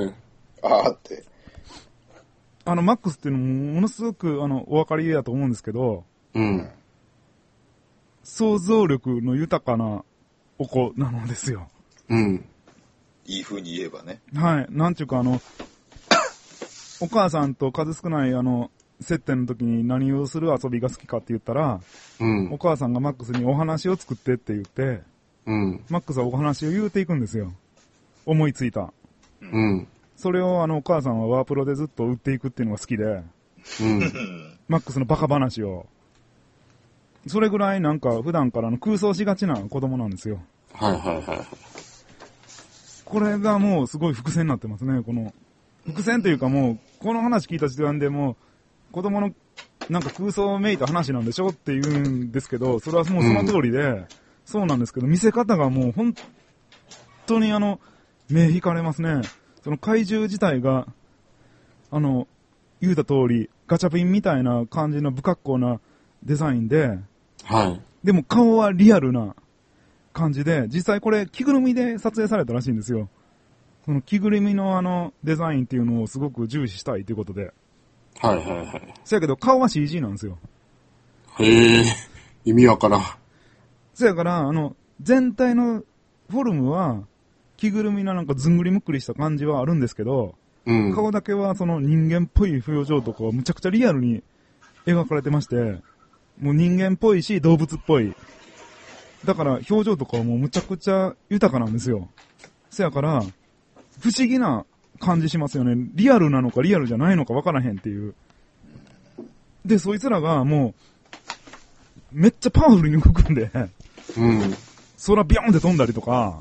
マックスっていうのも、ものすごく、お分かりだと思うんですけど、 うん。 想像力の豊かなお子なのですよ。 うん。 いい風に言えばね。 はい。なんちゅうかお母さんと数少ない接点の時に何をする遊びが好きかって言ったら、 うん。 お母さんがマックスにお話を作ってって言って、 うん。 マックスはお話を言うていくんですよ。思いついた。 うん。 それをお母さんはワープロでずっと売っていくっていうのが好きで、 うん。 マックスのバカ話を。それぐらいなんか普段から空想しがちな子供なんですよ。 はいはいはい。 これがもうすごい伏線になってますね、この。伏線というかもう、この話聞いた時点でもう、子供のなんか空想めいた話なんでしょって言うんですけど、それはもうその通りで、そうなんですけど、見せ方がもう本当に目引かれますね。その怪獣自体が、言うた通り、ガチャピンみたいな感じの不格好なデザインで、 はい。 でも顔はリアルな感じで、実際これ着ぐるみで撮影されたらしいんですよ。その着ぐるみのデザインっていうのをすごく重視したいということで。 はいはいはい。 そやけど顔は CG なんですよ。 へえ、意味わからん。 そやから、全体のフォルムは、着ぐるみのなんかずんぐりむっくりした感じはあるんですけど、 うん。 顔だけはその人間っぽい表情とかはむちゃくちゃリアルに描かれてまして、もう人間っぽいし動物っぽい。だから表情とかはもうむちゃくちゃ豊かなんですよ。そやから、不思議な感じしますよね。リアルなのかリアルじゃないのかわからへんっていう。で、そいつらがもう、めっちゃパワフルに動くんで、 うん。 空ビヨーンって飛んだりとか、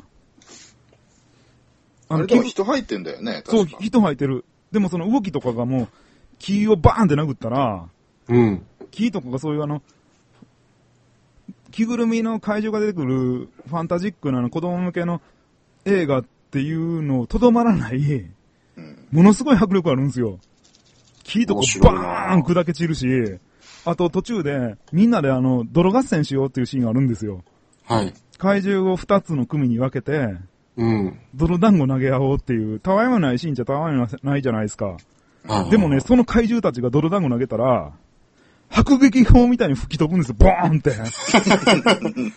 あれでも人入ってんだよね、 そう、 確か。 人入ってる。でもその動きとかがもう、木をバーンって殴ったら、 うん。 木とかがそういう着ぐるみの怪獣が出てくるファンタジックな子供向けの映画っていうのをとどまらない、ものすごい迫力あるんですよ。木とかバーン砕け散るし、あと途中でみんなで泥合戦しようっていうシーンがあるんですよ。 はい。 怪獣を2つの組に分けて、 うん。 泥団子投げ合おうっていう、たわいもないシーンじゃたわいもないじゃないですか。 はい。 でもね、その怪獣たちが泥団子投げたら、迫撃砲みたいに吹き飛ぶんですよ、ボーンって。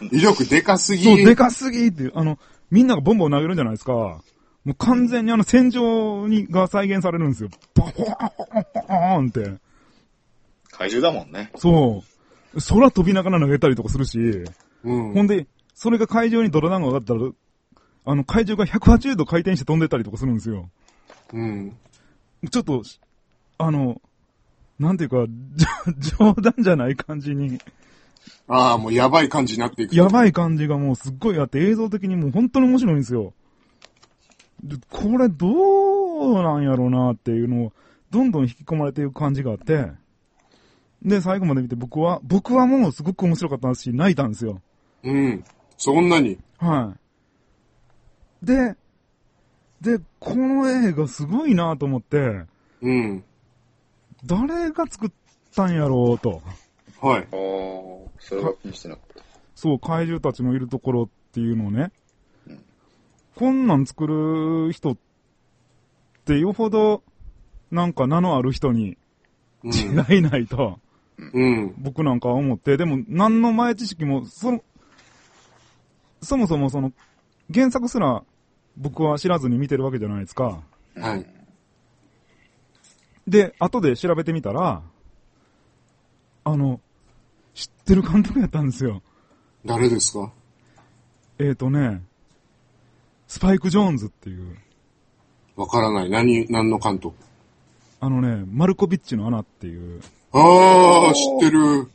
威力でかすぎ。 そう、でかすぎっていう、みんながボンボン投げるじゃないですか。もう完全に戦場が再現されるんですよ。ボーンって。 怪獣だもんね。 そう。空飛びながら投げたりとかするし、 うん。 ほんで、それが怪獣に泥団子が上がったら、怪獣が180度回転して飛んでったりとかするんですよ。 うん。 ちょっと、なんていうか、冗談じゃない感じに。 ああ、もうやばい感じになっていく。 やばい感じがもうすっごいあって映像的にもう本当に面白いんですよ。でこれどうなんやろうなっていうのをどんどん引き込まれていく感じがあって、で、最後まで見て僕はもうすごく面白かったし泣いたんですよ。 うん。 そんなに。 はい。で、この映画すごいなと思って、 うん。 誰が作ったんやろうと。 はい。ああ、 それは気にしてなかった。 そう、怪獣たちのいるところっていうのをね、こんなん作る人ってよほど、なんか名のある人に違いないと、僕なんかは思って、でも何の前知識も、そもそもその、原作すら僕は知らずに見てるわけじゃないですか。 はい。 で、後で調べてみたら、知ってる監督やったんですよ。 誰ですか？ スパイク・ジョーンズっていう。 わからない。何の監督？ マルコビッチの穴っていう。 ああ、知ってる。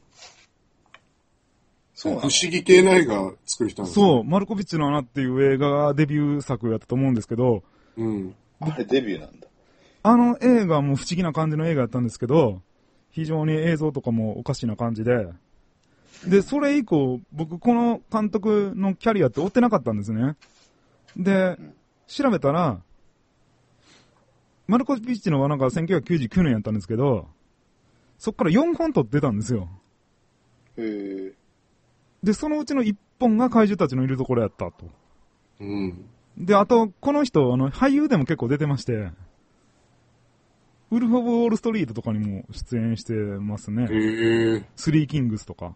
そう。 不思議系な映画作る人なんですか？ そう、マルコビッチの穴っていう映画がデビュー作やったと思うんですけど、 うん。 あれデビューなんだ。 映画も不思議な感じの映画やったんですけど、非常に映像とかもおかしな感じで、で、それ以降、僕この監督のキャリアって追ってなかったんですね。で、調べたら、マルコビッチの罠が1999年やったんですけど、そっから4本撮ってたんですよ。 へー。 で、そのうちの1本が怪獣たちのいるところやったと。 うん。 で、あと、この人、俳優でも結構出てまして、ウルフ・オブ・ウォール・ストリートとかにも出演してますね。 へえ。 スリー・キングスとか。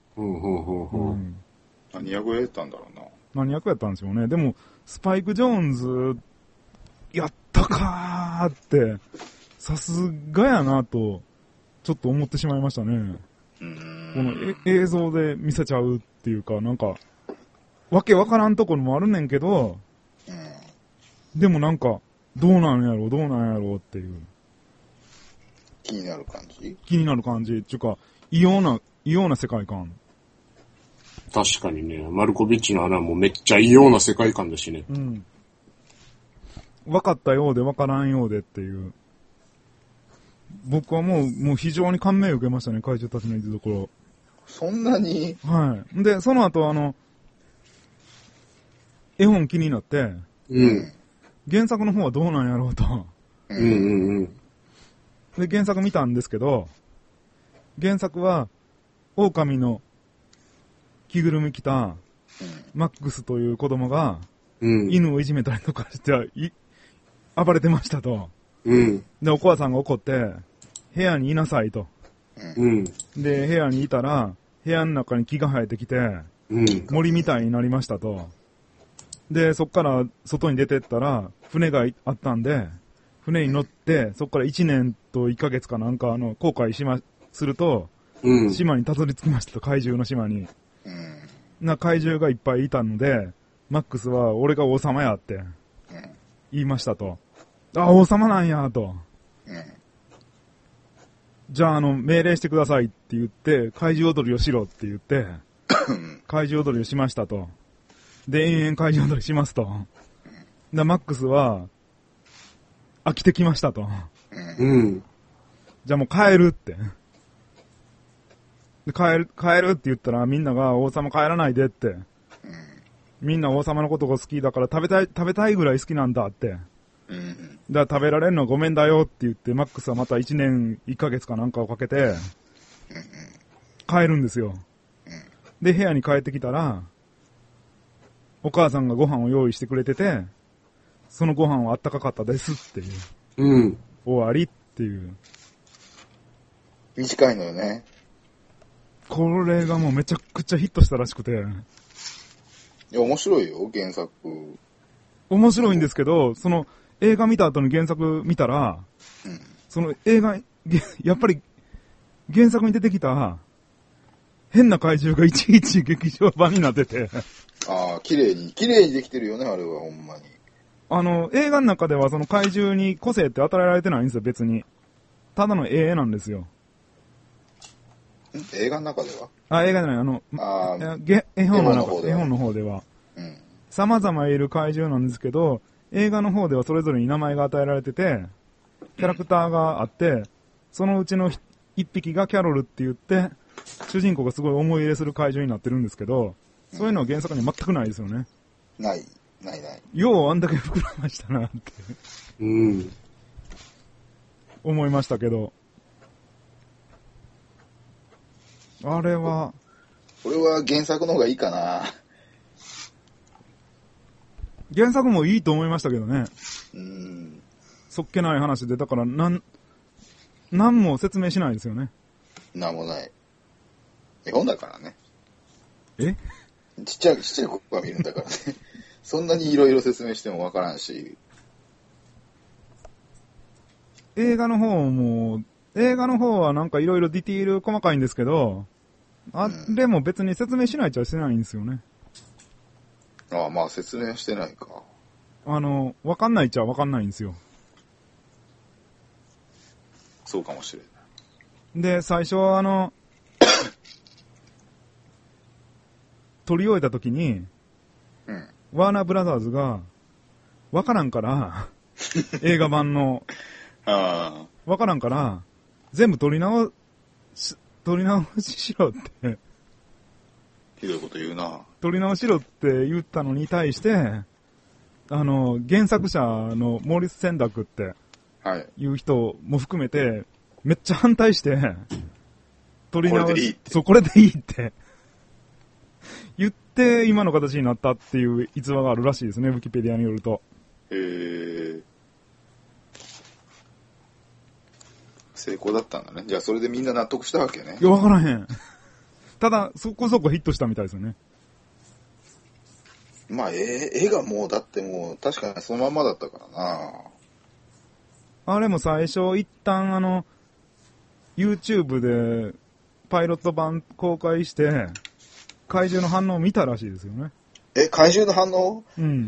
何役やったんだろうな。 何役やったんでしょうね。でも、スパイク・ジョーンズ、やったかーって、さすがやなと、ちょっと思ってしまいましたね。この映像で見せちゃうっていうか、なんか、わけわからんところもあるねんけど、でもなんか、どうなんやろうっていう。 気になる感じっていうか、異様な世界観。 確かにね、マルコビッチの穴もめっちゃ異様な世界観だしね。 うん。分かったようで分からんようでっていう。僕はもう非常に感銘を受けましたね、怪獣たちのいるところ。 そんなに？ はい。で、その後絵本気になって、原作の方はどうなんやろうと。で、原作見たんですけど、原作は、狼の着ぐるみ着た、マックスという子供が、犬をいじめたりとかして暴れてましたと。で、お母さんが怒って、部屋にいなさいと。で、部屋にいたら、部屋の中に木が生えてきて、森みたいになりましたと。で、そっから外に出てったら、船があったんで、船に乗って、そっから1年と1ヶ月かなんか航海すると、島にたどり着きましたと、怪獣の島に。怪獣がいっぱいいたので、マックスは俺が王様やって、言いましたと。あ、王様なんや、と。じゃあ命令してくださいって言って、怪獣踊りをしろって言って、怪獣踊りをしましたと。で、延々怪獣踊りしますと。で、マックスは、飽きてきましたと。じゃあもう帰るって。で、帰るって言ったらみんなが王様帰らないでって。みんな王様のことが好きだから食べたいぐらい好きなんだって。だから食べられるのはごめんだよって言って、マックスはまた1年1ヶ月かなんかをかけて、帰るんですよ。で、部屋に帰ってきたら、お母さんがご飯を用意してくれてて、そのご飯はあったかかったですっていう。終わりっていう。 短いのよね。 これがもうめちゃくちゃヒットしたらしくて。 いや、面白いよ、原作。 面白いんですけど、その映画見た後に原作見たら、その映画、やっぱり原作に出てきた変な怪獣がいちいち劇場版になってて。 ああ、綺麗にできてるよね、あれはほんまに。 映画の中ではその怪獣に個性って与えられてないんですよ、別に。ただの絵なんですよ。 映画の中では？ 映画じゃない、絵本の方では。様々いる怪獣なんですけど、映画の方ではそれぞれに名前が与えられてて、キャラクターがあって、そのうちの一匹がキャロルって言って、主人公がすごい思い入れする怪獣になってるんですけど、 そういうのは原作に全くないですよね。 ない。 ようあんだけ膨らましたなって。思いましたけど。あれは。 俺は原作の方がいいかな。 原作もいいと思いましたけどね。そっけない話で、だからなんも説明しないですよね。 なんもない。絵本だからね。 え？ ちっちゃい子が見るんだからね。そんなにいろいろ説明してもわからんし。 映画の方はなんかいろいろディティール細かいんですけど、でも別に説明しないっちゃしてないんですよね。 ああ、まあ説明してないか。 わかんないっちゃわかんないんですよ。 そうかもしれない。 で、最初は撮り終えた時に、ワーナーブラザーズが、わからんから、映画版の、わからんから、全部撮り直ししろって。 ひどいこと言うな。 撮り直しろって言ったのに対して、原作者のモーリス・センダクっていう人も含めて、めっちゃ反対して、撮り直し、 これでいいって。 そう、これでいいって言って今の形になったっていう逸話があるらしいですね、ウィキペディアによると。 成功だったんだね。じゃあそれでみんな納得したわけね。 いや、わからへん。ただ、そこそこヒットしたみたいですよね。 まあ、絵がもう、だってもう、確かにそのまんまだったからな。 あれも最初、一旦YouTube で、パイロット版公開して、怪獣の反応を見たらしいですよね。 怪獣の反応？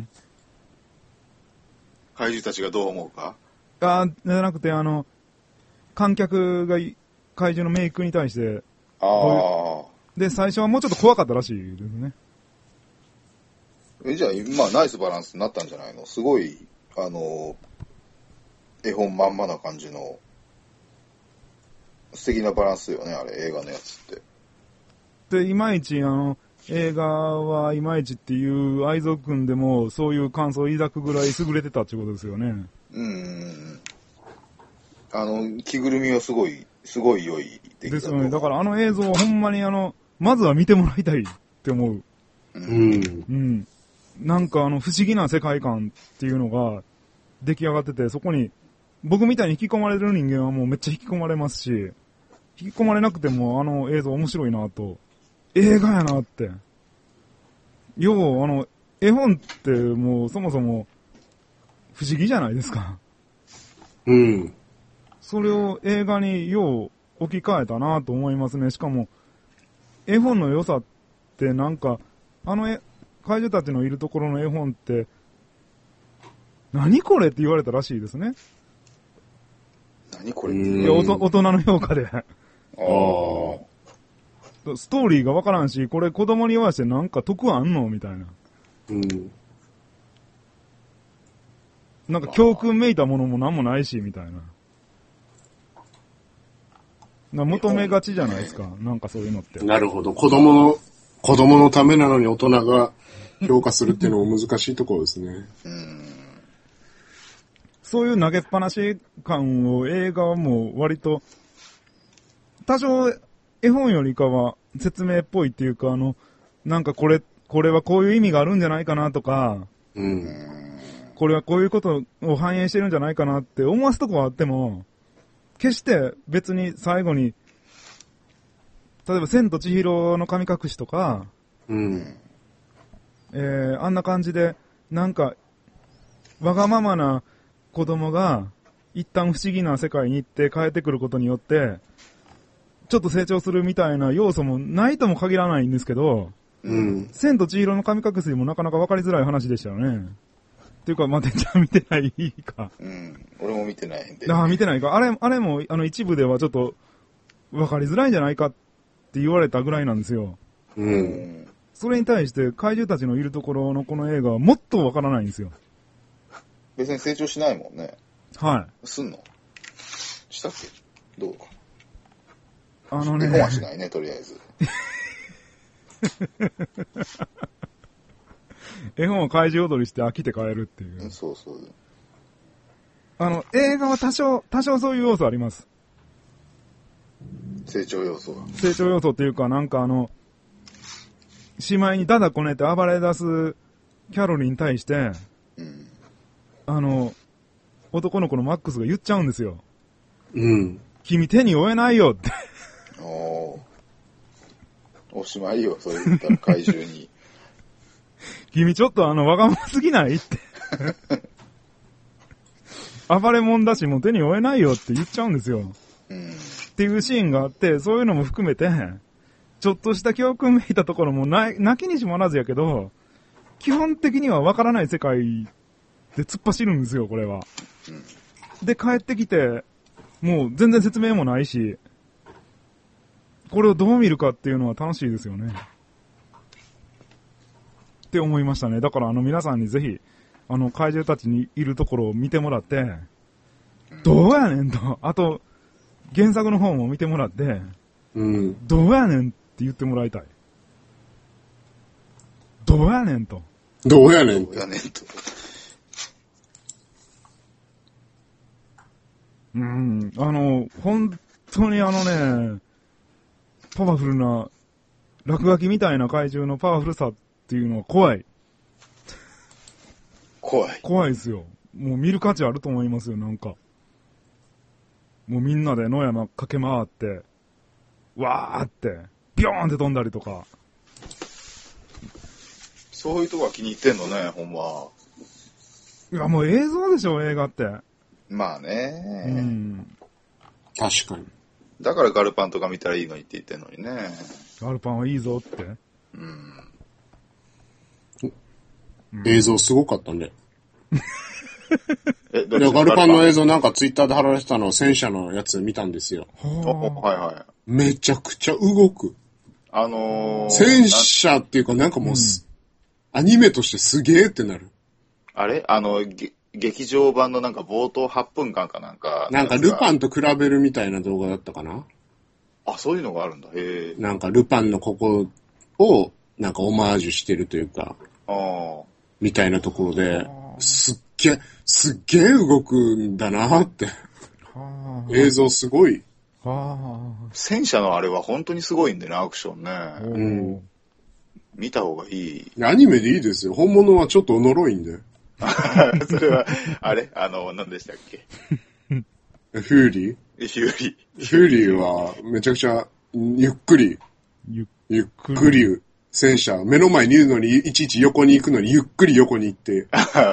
怪獣たちがどう思うか？ じゃなくて、観客が怪獣のメイクに対して、で、最初はもうちょっと怖かったらしいですね。 じゃあ、まあ、ナイスバランスになったんじゃないの？すごい、絵本まんまな感じの、素敵なバランスよね、あれ、映画のやつって。 で、いまいち、映画はいまいちっていう愛蔵くんでも、そういう感想を抱くぐらい優れてたってことですよね。 着ぐるみはすごい良い出来ですよね。だから映像はほんまにまずは見てもらいたいって思う。なんか不思議な世界観っていうのが出来上がってて、そこに僕みたいに引き込まれる人間はもうめっちゃ引き込まれますし、引き込まれなくても映像面白いなと、映画やなって。要は絵本ってもうそもそも不思議じゃないですか。それを映画によう置き換えたなと思いますね。しかも、絵本の良さってなんか、怪獣たちのいるところの絵本って、何これって言われたらしいですね。 何これ？ いや、大人の評価で。ストーリーがわからんし、これ子供に言わせてなんか得あんのみたいな。なんか教訓めいたものもなんもないし、みたいな。求めがちじゃないですか。なんかそういうのって。 なるほど。子供のためなのに大人が評価するっていうのも難しいところですね。 そういう投げっぱなし感を映画はもう割と、多少絵本よりかは説明っぽいっていうか、なんかこれはこういう意味があるんじゃないかなとか、これはこういうことを反映してるんじゃないかなって思わすとこはあっても、決して別に最後に、例えば千と千尋の神隠しとか、あんな感じで、なんか、わがままな子供が一旦不思議な世界に行って帰ってくることによって、ちょっと成長するみたいな要素もないとも限らないんですけど、千と千尋の神隠しもなかなか分かりづらい話でしたよね。っていうか、まあ、てっちゃん見てないか。 俺も見てないんで。 見てないか。あれも、一部ではちょっと、分かりづらいんじゃないかって言われたぐらいなんですよ。それに対して、怪獣たちのいるところのこの映画はもっと分からないんですよ。 別に成長しないもんね。 はい。 すんの？したっけ？どうか。 ね。 絵本はしないね、とりあえず。 絵本を怪獣踊りして飽きて帰るっていう。 そうそう。 映画は多少そういう要素あります。 成長要素が。 成長要素っていうか、なんかしまいにダダこねて暴れ出すキャロルに対して、 うん、 男の子のマックスが言っちゃうんですよ。 うん。 君手に負えないよって。 おしまいよ、そう言ったら怪獣に。 君ちょっとわがまますぎないって。暴れもんだしもう手に負えないよって言っちゃうんですよ。 うん。 っていうシーンがあって、そういうのも含めて、ちょっとした教訓めいたところも泣きにしもあらずやけど、基本的には分からない世界で突っ走るんですよ、これは。 うん、 で、帰ってきて、もう全然説明もないし、これをどう見るかっていうのは楽しいですよね。って思いましたね。だから皆さんにぜひ、怪獣たちにいるところを見てもらって、どうやねんと、あと、原作の方も見てもらって、 うん。 どうやねんって言ってもらいたい。どうやねんと。 どうやねんと。 本当にパワフルな、落書きみたいな怪獣のパワフルさっていうのは怖い。怖いですよ。もう見る価値あると思いますよ、なんか。もうみんなで野山駆け回って、わーって、ビョーンって飛んだりとか。 そういうとこが気に入ってんのね、ほんま。 いや、もう映像でしょ、映画って。 まあね。 うん。 確かに。 だからガルパンとか見たらいいのにって言ってんのにね。 ガルパンはいいぞって。 うん。 映像すごかったね。ガルパンの映像なんかツイッターで貼られてたの戦車のやつ見たんですよ。 はいはい。 めちゃくちゃ動く。戦車っていうかなんかもう、アニメとしてすげーってなる。 あれ劇場版のなんか冒頭8分間かなんか。 なんかルパンと比べるみたいな動画だったかな。 あ、そういうのがあるんだ。へえ。 なんかルパンのここをなんかオマージュしてるというか。みたいなところで、すっげえ動くんだなって。映像すごい。 戦車のあれは本当にすごいんでね、アクションね。 うん。 見た方がいい。 アニメでいいですよ。本物はちょっとおのろいんで。 それは、あれ何でしたっけフューリーフューリーはめちゃくちゃゆっくり戦車、目の前にいるのに、いちいち横に行くのに、ゆっくり横に行って。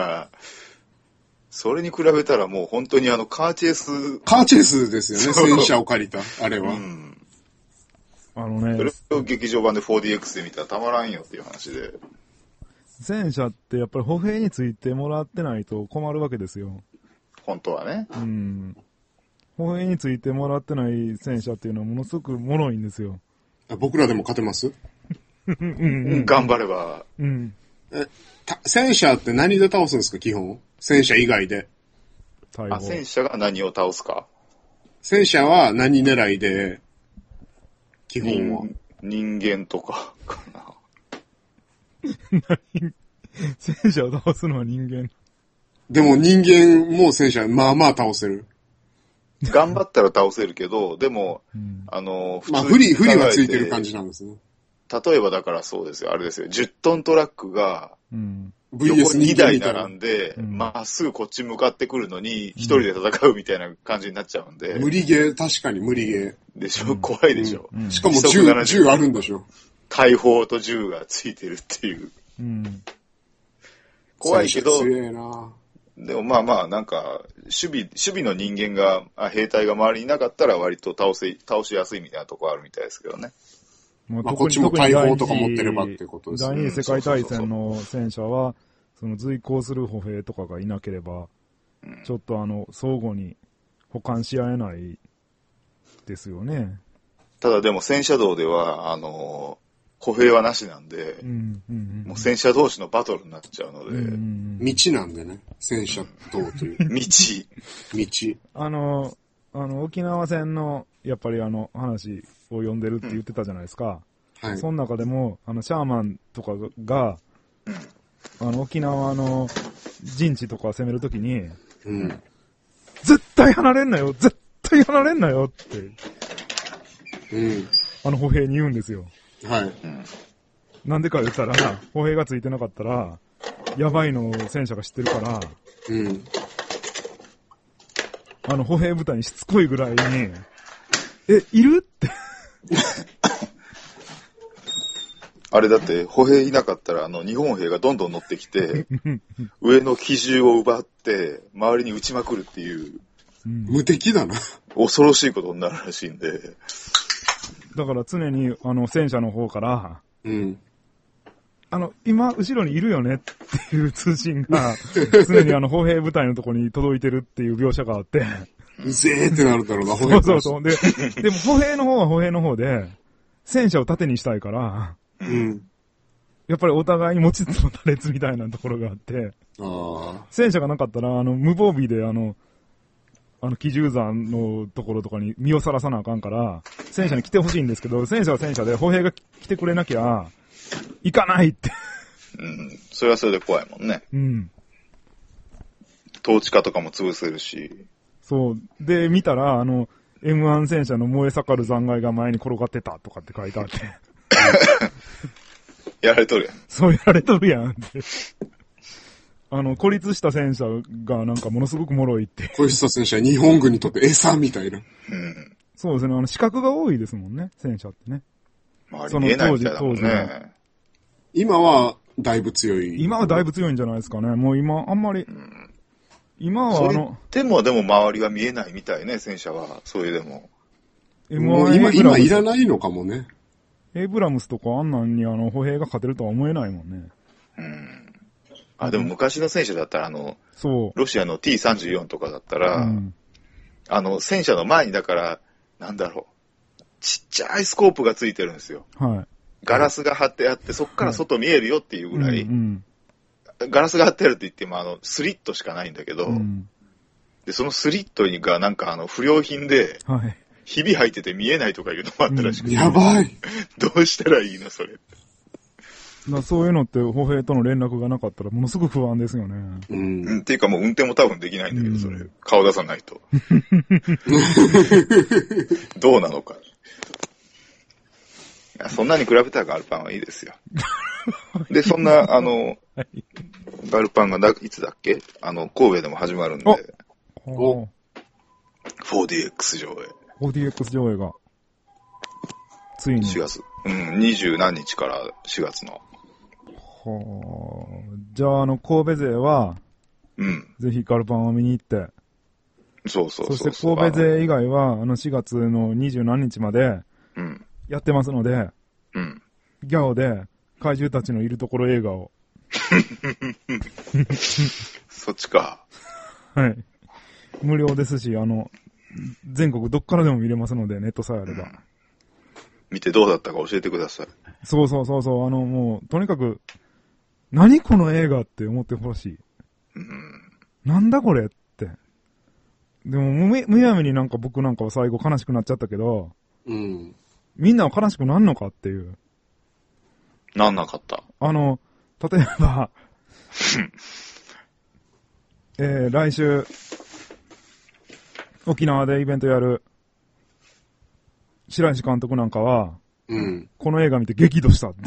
それに比べたらもう本当にカーチェイスですよね、戦車を借りた、あれは。 それを劇場版で 4DX で見たらたまらんよっていう話で。 戦車ってやっぱり歩兵についてもらってないと困るわけですよ。 本当はね。 歩兵についてもらってない戦車っていうのはものすごく脆いんですよ。 僕らでも勝てます？ 頑張れば。 戦車って何で倒すんですか、基本？戦車以外で。 戦車が何を倒すか。 戦車は何狙いで、基本は。 人間とか、かな。 戦車を倒すのは人間。 でも人間も戦車、まあまあ倒せる。 頑張ったら倒せるけど、でも、 普通まあ、不利はついてる感じなんですね。 例えばだからそうですよ、あれですよ、10トントラックが、横 VS 2台並んで、まっすぐこっち向かってくるのに、一人で戦うみたいな感じになっちゃうんで。 無理ゲー、確かに無理ゲー。 でしょ、怖いでしょ。 しかも銃あるんでしょ。 大砲と銃がついてるっていう。怖いけど、でもまあまあ、なんか、守備の人間が、兵隊が周りにいなかったら割と倒しやすいみたいなところあるみたいですけどね。 まあ、こっちも大砲とか持ってればってことですね。 第二次世界大戦の戦車は、その随行する歩兵とかがいなければ、ちょっと相互に補完し合えないですよね。 ただでも戦車道では、歩兵はなしなんで、もう戦車同士のバトルになっちゃうので。 道なんでね、戦車道という。 沖縄戦の、やっぱり話を読んでるって言ってたじゃないですか。 はい。 その中でも、シャーマンとかが、沖縄の陣地とか攻めるときに、 うん。 絶対離れんなよ絶対離れんなよって、 うん。 歩兵に言うんですよ。 はい。 なんでか言ったら、歩兵がついてなかったら、やばいのを戦車が知ってるから、 うん。 歩兵部隊にしつこいぐらいに、いるって。 あれだって、歩兵いなかったら、日本兵がどんどん乗ってきて、上の機銃を奪って、周りに撃ちまくるっていう、 無敵だな。 恐ろしいことになるらしいんで。 だから常に、戦車の方から、 うん。 今、後ろにいるよねっていう通信が、常に歩兵部隊のところに届いてるっていう描写があって。 うぜーってなるだろうな、 そうそう。でも歩兵の方は歩兵の方で、戦車を盾にしたいから、 うん。 やっぱりお互いに持ちつ持たれつみたいなところがあって、戦車がなかったら、無防備で機銃山のところとかに身をさらさなあかんから、戦車に来てほしいんですけど、戦車は戦車で歩兵が来てくれなきゃ、行かないって。 うん。それはそれで怖いもんね。 うん。 統治下とかも潰せるし。 そう。で、見たら、M1 戦車の燃え盛る残骸が前に転がってたとかって書いてあって。 やられとるやん。 そうやられとるやんって。孤立した戦車がなんかものすごく脆いって。 孤立した戦車は日本軍にとって餌みたいな。 うん。 そうですね。死角が多いですもんね、戦車ってね。 周り見えないみたいだもんね。 今はだいぶ強い。 今はだいぶ強いんじゃないですかね。もう今、あんまり。今はでも周りは見えないみたいね、戦車は。それでも。 もう今いらないのかもね。 エイブラムスとかあんなんに歩兵が勝てるとは思えないもんね。 でも昔の戦車だったらそう。 ロシアの T34 とかだったら、戦車の前にだから、なんだろう。ちっちゃいスコープがついてるんですよ。 はい。 ガラスが張ってあって、そっから外見えるよっていうぐらい。ガラスが張ってあるって言っても、スリットしかないんだけど、で、そのスリットがなんか不良品で、ひび入ってて見えないとかいうのもあったらしくて。 やばい。 どうしたらいいの、それ。 そういうのって歩兵との連絡がなかったらものすごく不安ですよね。 っていうかもう運転も多分できないんだけど、それ。顔出さないと。どうなのか。そんなに比べたらガルパンはいいですよ。で、そんな、ガルパンがいつだっけ神戸でも始まるんで。4DX 上映。 4DX 上映が。ついに。 4月。20何日から4月の。 じゃあ、神戸勢は、ぜひガルパンを見に行って。 そう。 そして神戸勢以外は、4月の20何日まで、やってますので、ギャオで怪獣たちのいるところ映画を。 そっちか。 はい。無料ですし、全国どっからでも見れますので、ネットさえあれば。 見てどうだったか教えてください。 そう。もう、とにかく、何この映画って思ってほしい。なんだこれって。でも、むやみになんか僕なんかは最後悲しくなっちゃったけど、みんなは悲しくなんのかっていう。 なんなかった。 例えば、来週、沖縄でイベントやる、白石監督なんかは、この映画見て激怒したって。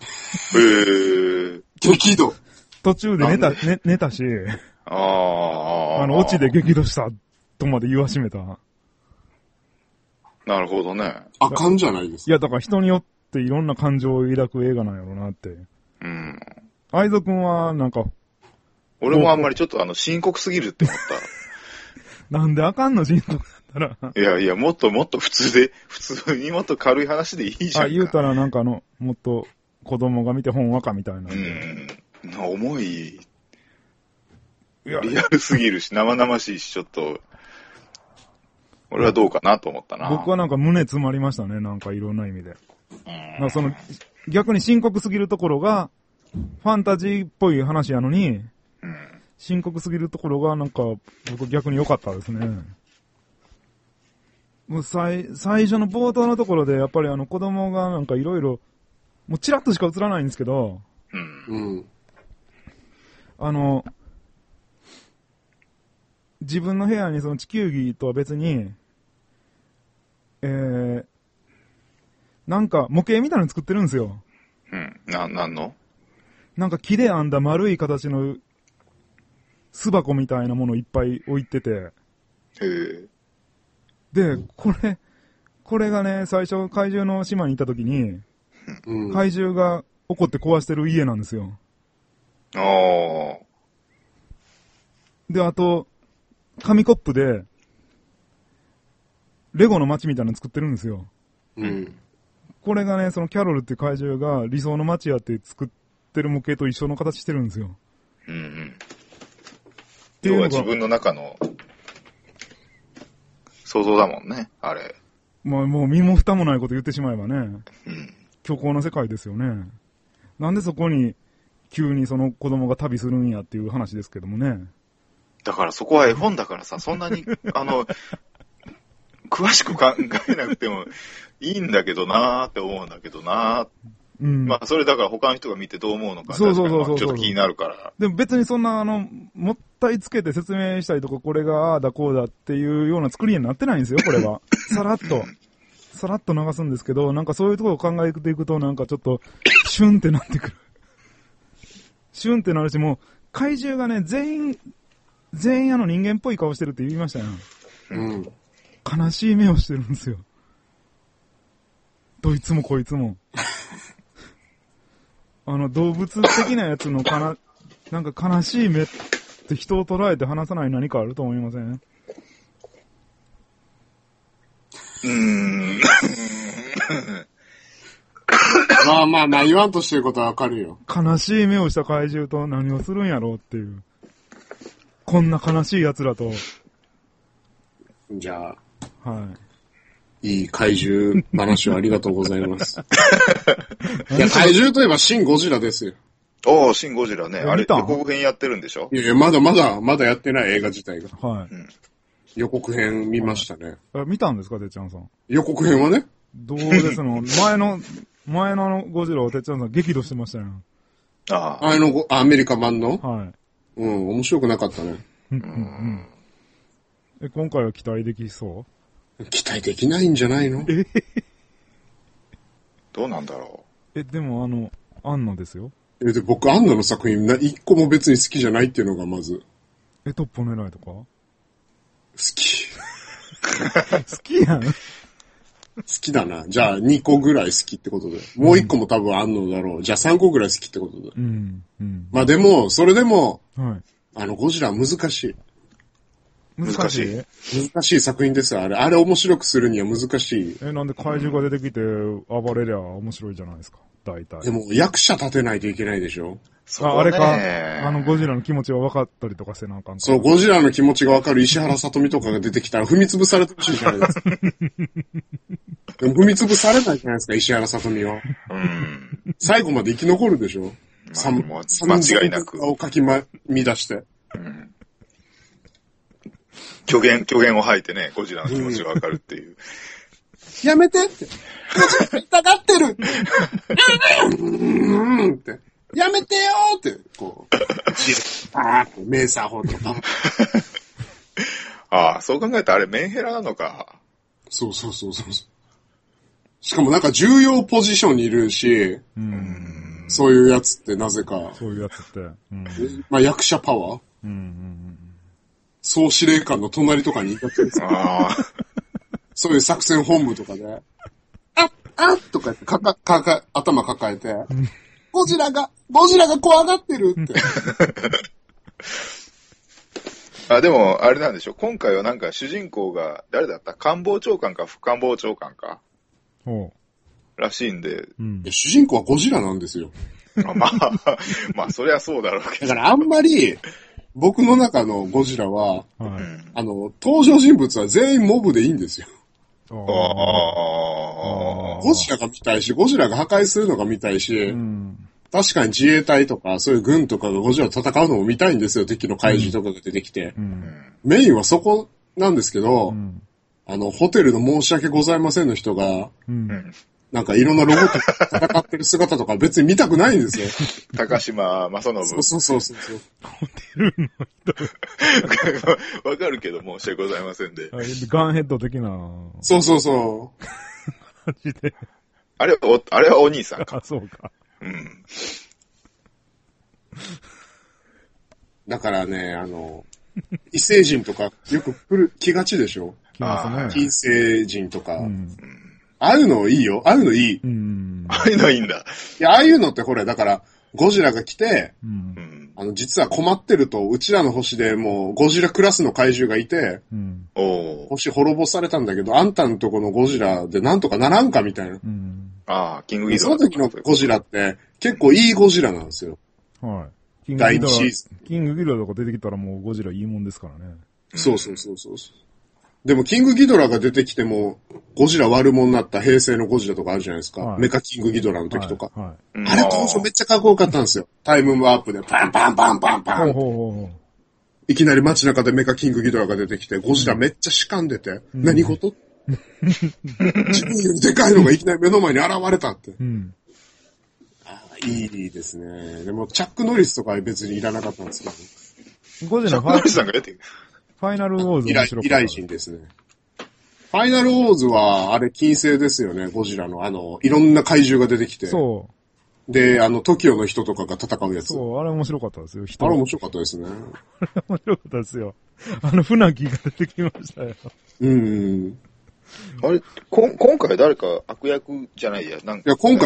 激怒途中で寝たし、オチで激怒したとまで言わしめた。 なるほどね。 あかんじゃないですか。 いや、だから人によっていろんな感情を抱く映画なんやろうなって。愛蔵くんは、なんか。 俺もあんまりちょっと深刻すぎるって思った。 なんであかんの深刻だったら。 いや、もっと普通にもっと軽い話でいいじゃんか。 言うたらなんかもっと子供が見て本わかみたいな。 重い。リアルすぎるし、生々しいし、ちょっと。俺はどうかなと思ったな。 僕はなんか胸詰まりましたね、なんかいろんな意味で。逆に深刻すぎるところが、ファンタジーっぽい話やのに、深刻すぎるところがなんか、僕逆に良かったですね。 もう最初の冒頭のところで、やっぱり子供がなんかいろいろ、もうチラッとしか映らないんですけど、 うん。 自分の部屋にその地球儀とは別に、なんか模型みたいなの作ってるんですよ。 うん。なんの？ なんか木で編んだ丸い形の巣箱みたいなものをいっぱい置いてて。 へえ。 で、これがね、最初怪獣の島に行った時に、 うん。 怪獣が怒って壊してる家なんですよ。 ああ。 で、あと、紙コップで、レゴの街みたいなの作ってるんですよ。 うん。 これがね、そのキャロルっていう怪獣が理想の街やって作ってる模型と一緒の形してるんですよ。 うんうん。 ていうのが要は自分の中の想像だもんね、あれ。 まあもう身も蓋もないこと言ってしまえばね、 うん。 虚構の世界ですよね。なんでそこに急にその子供が旅するんやっていう話ですけどもね。 だからそこは絵本だからさ、そんなに、詳しく考えなくてもいいんだけどなーって思うんだけどなー。 うん。 まあ、それだから他の人が見てどう思うのか、 そうそうそうそう確かにまあちょっと気になるから。 でも別にそんなもったいつけて説明したりとか、これがああだこうだっていうような作りになってないんですよ、これは。さらっと流すんですけど、なんかそういうところを考えていくと、なんかちょっと、シュンってなってくる。シュンってなるし、もう、怪獣がね、全員人間っぽい顔してるって言いましたよ。 うん。 悲しい目をしてるんですよ。どいつもこいつも。動物的なやつのなんか悲しい目って人を捉えて話さない何かあると思いません？ まあ、言わんとしてることはわかるよ。 悲しい目をした怪獣と何をするんやろうっていう。こんな悲しい奴らと。 じゃあ、 はい。 いい怪獣話をありがとうございます。いや、怪獣といえばシン・ゴジラですよ。 おー、シン・ゴジラね。あれ、 見た予告編やってるんでしょ？ いや、まだやってない映画自体が。 はい。 予告編見ましたね。 見たんですか、てっちゃんさん。 予告編はね。 どうですの前のゴジラをてっちゃんさん激怒してましたよ。 ああ。 アメリカ版のはい。 うん、面白くなかったね。 今回は期待できそ期待できないんじゃないの？ どうなんだろう？でも安野ですよ。 で、僕、アンナの作品一個も別に好きじゃないっていうのがまず。 トップ狙いとか好き。 好きやん。 好きだな。じゃあ2個ぐらい好きってことで。もう1個も多分あんのだろう。じゃあ3個ぐらい好きってことで。まあでも、それでも、 はい。 ゴジラ難しい。 難しい難しい作品ですよ、あれ。あれ面白くするには難しい。 なんで怪獣が出てきて暴れりゃ面白いじゃないですか。大体。 でも役者立てないといけないでしょ？ あれか。ゴジラの気持ちが分かったりとかしてなんかんか。 そう、ゴジラの気持ちが分かる石原さとみとかが出てきたら踏み潰されてほしいじゃないですか。でも踏み潰されないじゃないですか、石原さとみは。最後まで生き残るでしょ？ 間違いなく。 をかき乱して。 虚言を吐いてね、ゴジラの気持ちがわかるっていう。 やめてって。痛がってるって。って。やめてよーって、こう、パーってメーサー砲とか。 ああ、そう考えたらあれメンヘラなのか。 そう。しかもなんか重要ポジションにいるし、そういうやつってなぜか。 そういうやつって。 まあ役者パワー。総司令官の隣とかにいたってですそういう作戦本部とかで、あっとか言って頭抱えて、ゴジラが怖がってるって。 でも、あれなんでしょ。今回はなんか主人公が、誰だった？官房長官か副官房長官か。らしいんで。 主人公はゴジラなんですよ。 まあ、そりゃそうだろうけど。 だからあんまり、僕の中のゴジラは、登場人物は全員モブでいいんですよ。ゴジラが見たいし、ゴジラが破壊するのが見たいし、確かに自衛隊とか、そういう軍とかがゴジラと戦うのも見たいんですよ、敵の怪獣とかが出てきて。メインはそこなんですけど、 ホテルの申し訳ございませんの人が、 うん。 なんかいろんなロボットと戦ってる姿とか別に見たくないんですよ。 高島正信。 そう。 ホテルの人。 わかるけど申し訳ございませんで。 ガンヘッド的な。 そう。 感じで。 あれはお兄さんか。 あ、そうか。 うん。 だからね、異星人とかよく来がちでしょ？ 来ますね。 金星人とか。 うん。 ああいうのいいよ。ああいうのいい。 うん。 ああいうのいいんだ。 いや、ああいうのってほら、だから、ゴジラが来て、 うん。 実は困ってると、うちらの星でもうゴジラクラスの怪獣がいて、 うん。 星滅ぼされたんだけど、あんたのとこのゴジラでなんとかならんかみたいな。 うん。 ああ、キングギドラ。 その時のゴジラって結構いいゴジラなんですよ。 はい。 第2シーズン。 キングギドラとか出てきたらもうゴジラいいもんですからね。 そう。でも、キングギドラが出てきても、ゴジラ悪者になった平成のゴジラとかあるじゃないですか。 はいメカキングギドラの時とか。 はい。 あれ当初めっちゃかっこよかったんですよ。タイムワープでパンパンパンパンパン。 ほう。 いきなり街中でメカキングギドラが出てきて、ゴジラめっちゃしかんでて、何事自分よりでかいのがいきなり目の前に現れたって。 うん。 いいですね。でも、チャック・ノリスとかは別にいらなかったんですけど。 ゴジラチャックノリスさんが出てる。 ファイナルウォーズ面白かった。 依頼人ですね。ファイナルウォーズは、あれ、金星ですよね、ゴジラの。いろんな怪獣が出てきて。 そう。 で、TOKIO の人とかが戦うやつ。 そう、あれ面白かったですよ。 あれ面白かったですね。 面白かったですよ。船木が出てきましたよ。 あれ、今回誰か悪役じゃないや。なんかいや、今回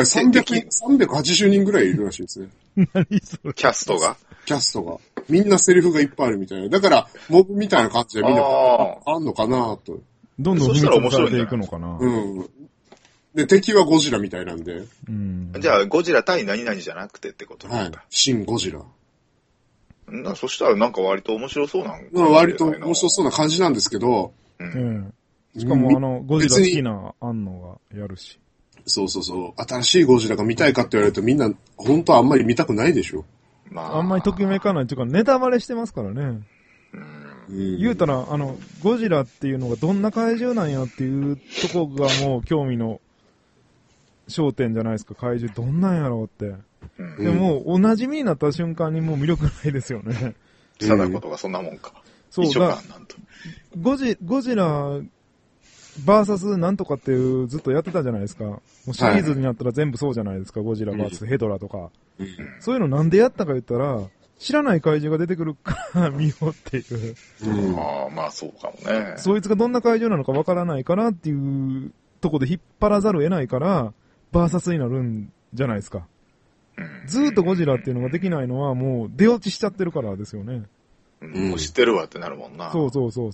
380人ぐらいいるらしいですね。 何それ。 キャストが。 みんなセリフがいっぱいあるみたいな。だから、モブみたいな感じでみんな、あんのかなと。 どんどん踏み潰されていくのかな。 で、敵はゴジラみたいなんで。 じゃあ、ゴジラ対何々じゃなくてってことなんだ。 はい。新ゴジラ。 そしたらなんか割と面白そうな割と面白そうな感じなんですけど。 しかもゴジラ好きな安野がやるし。 そう。新しいゴジラが見たいかって言われるとみんな、本当はあんまり見たくないでしょ。 あんまりときめかないっていうか、ネタバレしてますからね。言うたら、ゴジラっていうのがどんな怪獣なんやっていうとこがもう興味の焦点じゃないですか。怪獣どんなんやろうって。でも、お馴染みになった瞬間にもう魅力ないですよね。 貞子とかそんなもんか。 そうだ。ゴジラ、バーサスなんとかっていうずっとやってたじゃないですか。もうシリーズになったら全部そうじゃないですか。ゴジラバーサスヘドラとか。そういうのなんでやったか言ったら、知らない怪獣が出てくるから見ようっていう。 まあそうかもね。 そいつがどんな怪獣なのかわからないからっていうとこで引っ張らざるを得ないから、バーサスになるんじゃないですか。ずーっとゴジラっていうのができないのはもう出落ちしちゃってるからですよね。 もう知ってるわってなるもんな。 そう。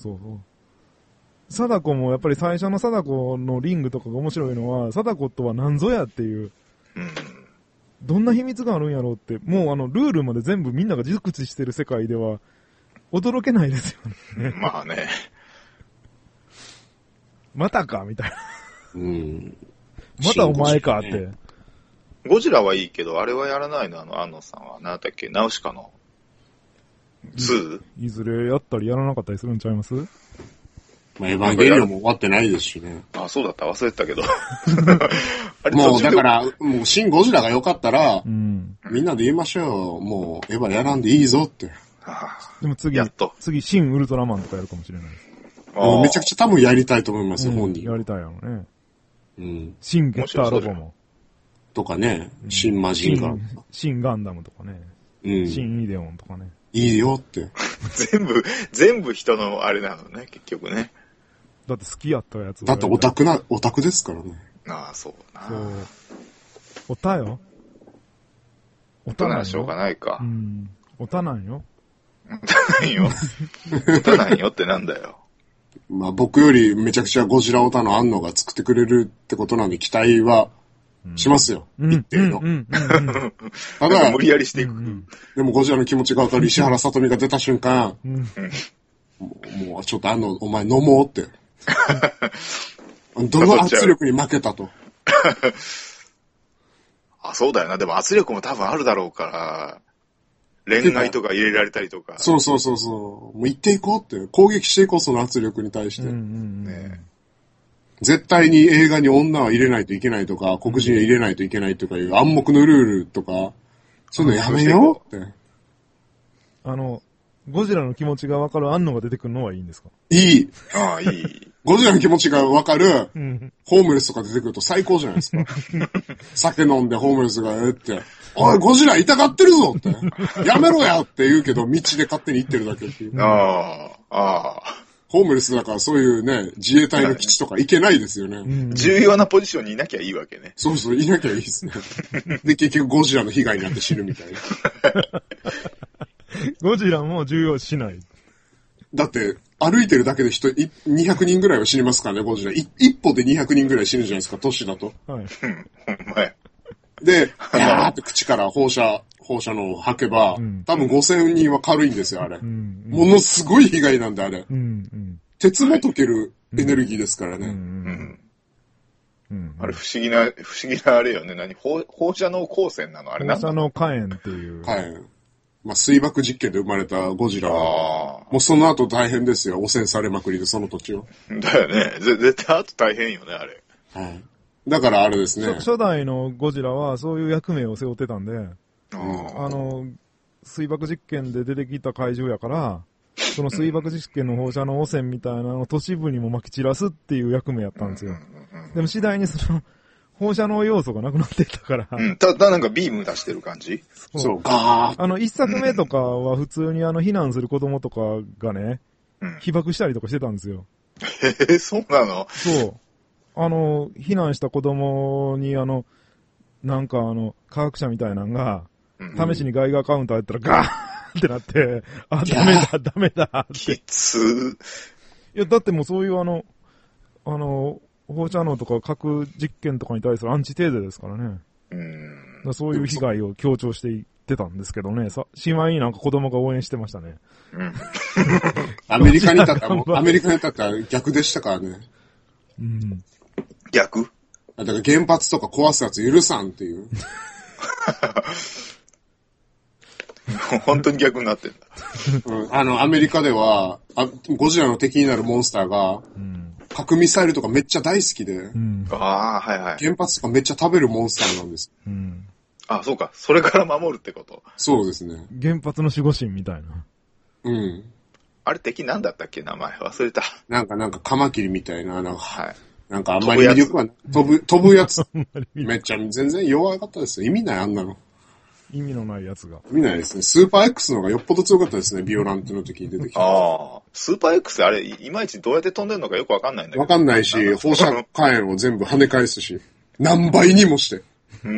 貞子もやっぱり最初の貞子のリングとかが面白いのは、貞子とは何ぞやっていう。どんな秘密があるんやろうって、もうルールまで全部みんなが熟知してる世界では、驚けないですよね。 まあね。 またかみたいな。またお前かって。 ゴジラはいいけど、あれはやらないの安野さんは。何だっけナウシカの 2？ いずれやったりやらなかったりするんちゃいます？ エヴァンゲリオンも終わってないですしね。 そうだった。忘れてたけど。 もうだから、もう新ゴジラが良かったら、みんなで言いましょうよ。もうエヴァやらんでいいぞって。 でも次、新ウルトラマンとかやるかもしれないです。 めちゃくちゃ多分やりたいと思いますよ、本人。 やりたいやろね。新ゲッターロボも。 とかね、新マジンガン。 新ガンダムとかね。新イデオンとかね。 いいよって。 全部人のあれなのね、結局ね。 だって好きやったやつ。 だってオタクですからね。 そうな。 オタよ。 オタならしょうがないか。 オタなんよ。 オタなんよってなんだよ。 僕よりめちゃくちゃゴジラオタの安野が作ってくれるってことなんで期待はしますよ。一定の。 ただ、無理やりしていく。 でもゴジラの気持ちがわかる石原さとみが出た瞬間、もうちょっとお前飲もうって。どの圧力に負けたと。 そうだよな。でも圧力も多分あるだろうから、恋愛とか入れられたりとか。 そう。もう行っていこうって。攻撃していこう、その圧力に対して。 絶対に映画に女は入れないといけないとか、黒人は入れないといけないとかいう暗黙のルールとか、そういうのやめようって。 ゴジラの気持ちがわかる安野が出てくるのはいいんですか？ いい。 ああ、いい。 ゴジラの気持ちがわかる、ホームレスとか出てくると最高じゃないですか。酒飲んでホームレスがって、おい、ゴジラ痛がってるぞって。やめろやって言うけど、道で勝手に行ってるだけっていう。 ああ。 ホームレスだからそういうね、自衛隊の基地とか行けないですよね。 重要なポジションにいなきゃいいわけね。 そうそう、いなきゃいいですね。で、結局ゴジラの被害になって死ぬみたいな。 ゴジラも重要視しない。 だって、歩いてるだけで200人ぐらいは死にますからね、ゴジラ。一歩で200人ぐらい死ぬじゃないですか、都市だと。 はい。 ほんまや。 で、やーって口から放射能を吐けば、多分5000人は軽いんですよ、あれ。ものすごい被害なんで、あれ。鉄も溶けるエネルギーですからね。 あれ不思議なあれよね。放射能光線なのあれなんだ？ 放射能火炎っていう。 火炎。まあ、水爆実験で生まれたゴジラは、もうその後大変ですよ。汚染されまくりで、その土地を。 だよね。絶対後大変よね、あれ。 はい。だからあれですね。 初代のゴジラはそういう役目を背負ってたんで、水爆実験で出てきた怪獣やから、その水爆実験の放射能汚染みたいなのを都市部にも撒き散らすっていう役目やったんですよ。でも次第にその、放射能要素がなくなっていったから。 ただなんかビーム出してる感じ？ そうか。 一作目とかは普通に避難する子供とかがね、被爆したりとかしてたんですよ。 そうなの？ そう。避難した子供になんか科学者みたいなのが、試しにガイガーカウンターやったらガーンってなって、ダメだって。 きついや、だってもうそういう放射能とか核実験とかに対するアンチテーゼですからね。そういう被害を強調していってたんですけどね。しまいになんか子供が応援してましたね。 アメリカに立ったら逆でしたからね。 逆？ だから原発とか壊すやつ許さんっていう。 本当に逆になってんだ。 アメリカでは、ゴジラの敵になるモンスターが、核ミサイルとかめっちゃ大好きで、 はいはい。 原発とかめっちゃ食べるモンスターなんです。 あ、そうか。それから守るってこと？ そうですね。 原発の守護神みたいな。 あれ敵なんだったっけ？名前忘れた。 なんかカマキリみたいな、 はい。 なんかあんまり魅力は飛ぶやつ。めっちゃ全然弱かったですよ。意味ない、あんなの。 意味のないやつが。 意味ないですね。スーパー X の方がよっぽど強かったですね。ビオランテの時に出てきた。 スーパー X あれ、いまいちどうやって飛んでるのかよくわかんないんだけど。 わかんないし、放射火炎を全部跳ね返すし。何倍にもして。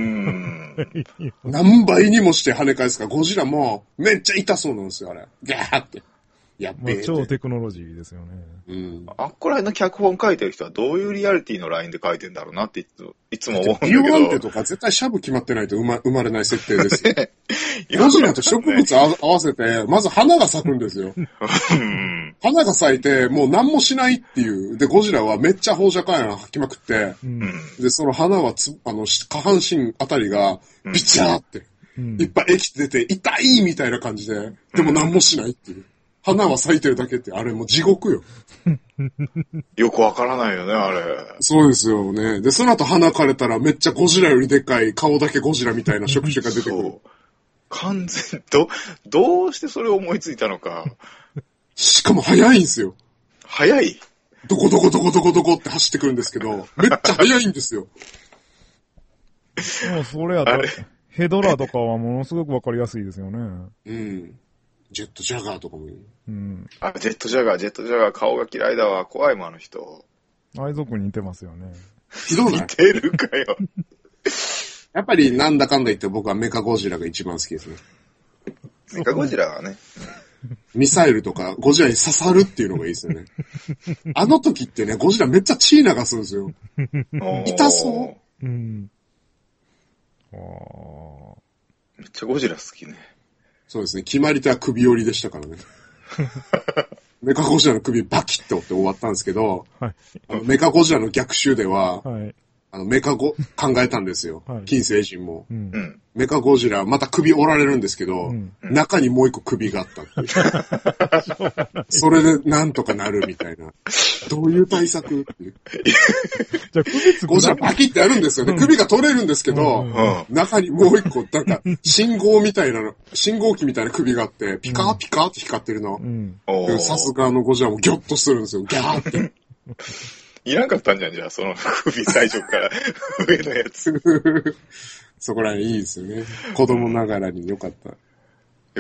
何倍にもして跳ね返すから、ゴジラもめっちゃ痛そうなんですよ、あれ。ギャーって。やっべえ。 超テクノロジーですよね。あっこら辺の脚本書いてる人はどういうリアリティのラインで書いてんだろうなっていつも思うんだけど。 ビオランテとか絶対シャブ決まってないと生まれない設定ですよ。ゴジラと植物合わせて、まず花が咲くんですよ。花が咲いて、もう何もしないっていう。で、ゴジラはめっちゃ放射火炎吐きまくって、で、その花は下半身あたりが、ビチャーって、いっぱい液出て、痛いみたいな感じで、でも何もしないっていう。花は咲いてるだけって、あれもう地獄よ。 よくわからないよね、あれ。 そうですよね。で、その後花枯れたらめっちゃゴジラよりでっかい顔だけゴジラみたいな触手が出てくる。 完全、どうしてそれを思いついたのか。 しかも速いんですよ。 速い？ どこって走ってくるんですけど、めっちゃ速いんですよ。 もうそれやったら、ヘドラとかはものすごくわかりやすいですよね。 ジェットジャガーとかもいい。 ジェットジャガー顔が嫌いだわ。怖いもん、あの人。 愛族に似てますよね。 ひどい。 似てるかよ。 やっぱりなんだかんだ言って僕はメカゴジラが一番好きですね。 メカゴジラはね。 ミサイルとかゴジラに刺さるっていうのがいいですよね。あの時ってね、ゴジラめっちゃ血流すんですよ。痛そう。 めっちゃゴジラ好きね。 そうですね。決まり手は首折りでしたからね。メカゴジラの首バキッと折って終わったんですけど、メカゴジラの逆襲では、 メカゴ、考えたんですよ。 はい金星人も。 うん。 メカゴジラ、また首折られるんですけど、 うん中にもう一個首があったっていうそれでなんとかなるみたいな。どういう対策っていう。 じゃあ、首つくゴジラバキってやるんですよね。首が取れるんですけど、 うん中にもう一個、なんか、信号機みたいな首があって、ピカーピカーって光ってるの。さすがゴジラもギョッとするんですよ。ギャーって。 いらんかったんじゃん、じゃあ、その首最初から上のやつ。 そこら辺いいですよね。子供ながらによかった。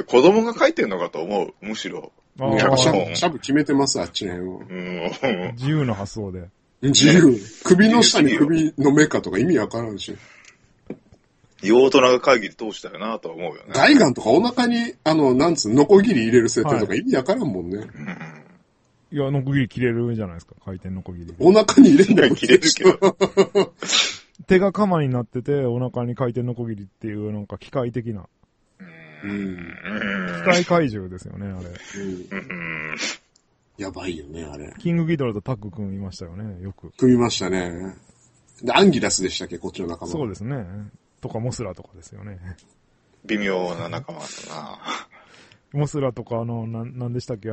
子供が書いてんのかと思う、むしろ。 シャブ決めてます、あっちの辺を。 自由な発想で。 自由。首の下に首のメカとか意味わからんし。 大人が会議で通したよなとは思うよね。 ガイガンとかお腹に、なんつう、ノコギリ入れる設定とか意味わからんもんね。 いや、ノコギリ切れるじゃないですか、回転ノコギリ。 お腹に入れんだよ、 切れるけど。 手が鎌になってて、お腹に回転ノコギリっていう、なんか機械的な。機械怪獣ですよね、あれ。 やばいよね、あれ。 キングギドラとタッグ組みましたよね、よく。 組みましたね。で、アンギラスでしたっけ、こっちの仲間。 そうですね。とか、モスラとかですよね。 微妙な仲間だな。 モスラとか、なんでしたっけ、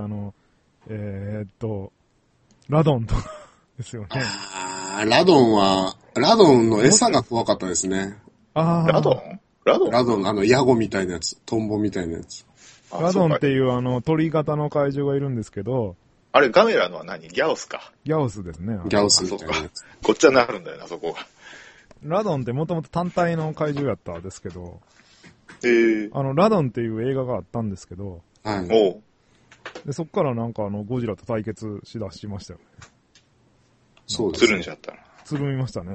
ラドンとかですよね。 ラドンの餌が怖かったですね。 ラドンヤゴみたいなやつ。トンボみたいなやつ。 ラドンっていう鳥型の怪獣がいるんですけど、 あれ、ガメラのは何？ギャオスか。 ギャオスですね。 ギャオスみたいなやつ。 こっちはなるんだよな、そこが。 ラドンってもともと単体の怪獣やったんですけど、ラドンっていう映画があったんですけど、 はい。 でそっからなんかゴジラと対決しだしましたよね。 そうですね。 つるんじゃったな。 つるみましたね。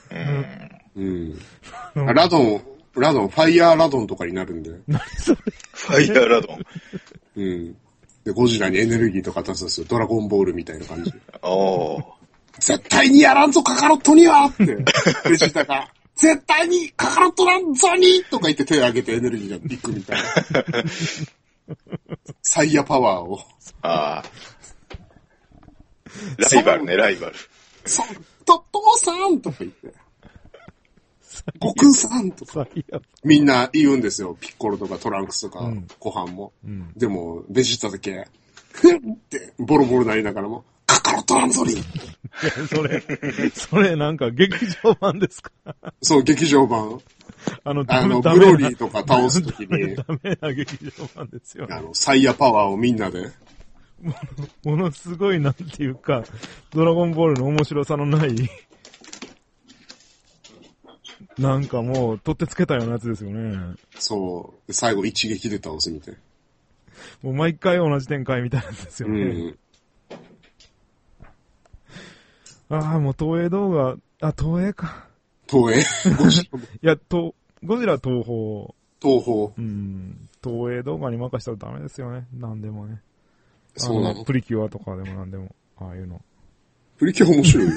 ラドン、ファイヤーラドンとかになるんで。 何それ？ ファイヤーラドン。 で、ゴジラにエネルギーとか出すんですよ。ドラゴンボールみたいな感じ。絶対にやらんぞ、カカロットにはって。ベジータが、絶対にカカロットなんぞにとか言って手を挙げてエネルギーがビッグみたいな。サイヤパワーを。 ライバルね、ライバル。 父さんとか言って。悟空さんとか。みんな言うんですよ。ピッコロとかトランクスとか、ご飯も。でも、ベジータだけ、ふんってボロボロなりながらも、カカロットなんぞにそれなんか劇場版ですか？ そう、劇場版。ブロリーとか倒すときに。 ダメな劇場版ですよ。 サイヤパワーをみんなで。 ものすごいなんていうか、ドラゴンボールの面白さのない、なんかもう、取ってつけたようなやつですよね。 そう。最後一撃で倒すみたい。 もう毎回同じ展開みたいなんですよね。もう東映動画、東映か。 東映ゴジラ東宝。 東映動画に任せたらダメですよね。なんでもね。 そうなの？ プリキュアとかでもなんでも、ああいうの。 プリキュア面白いよ。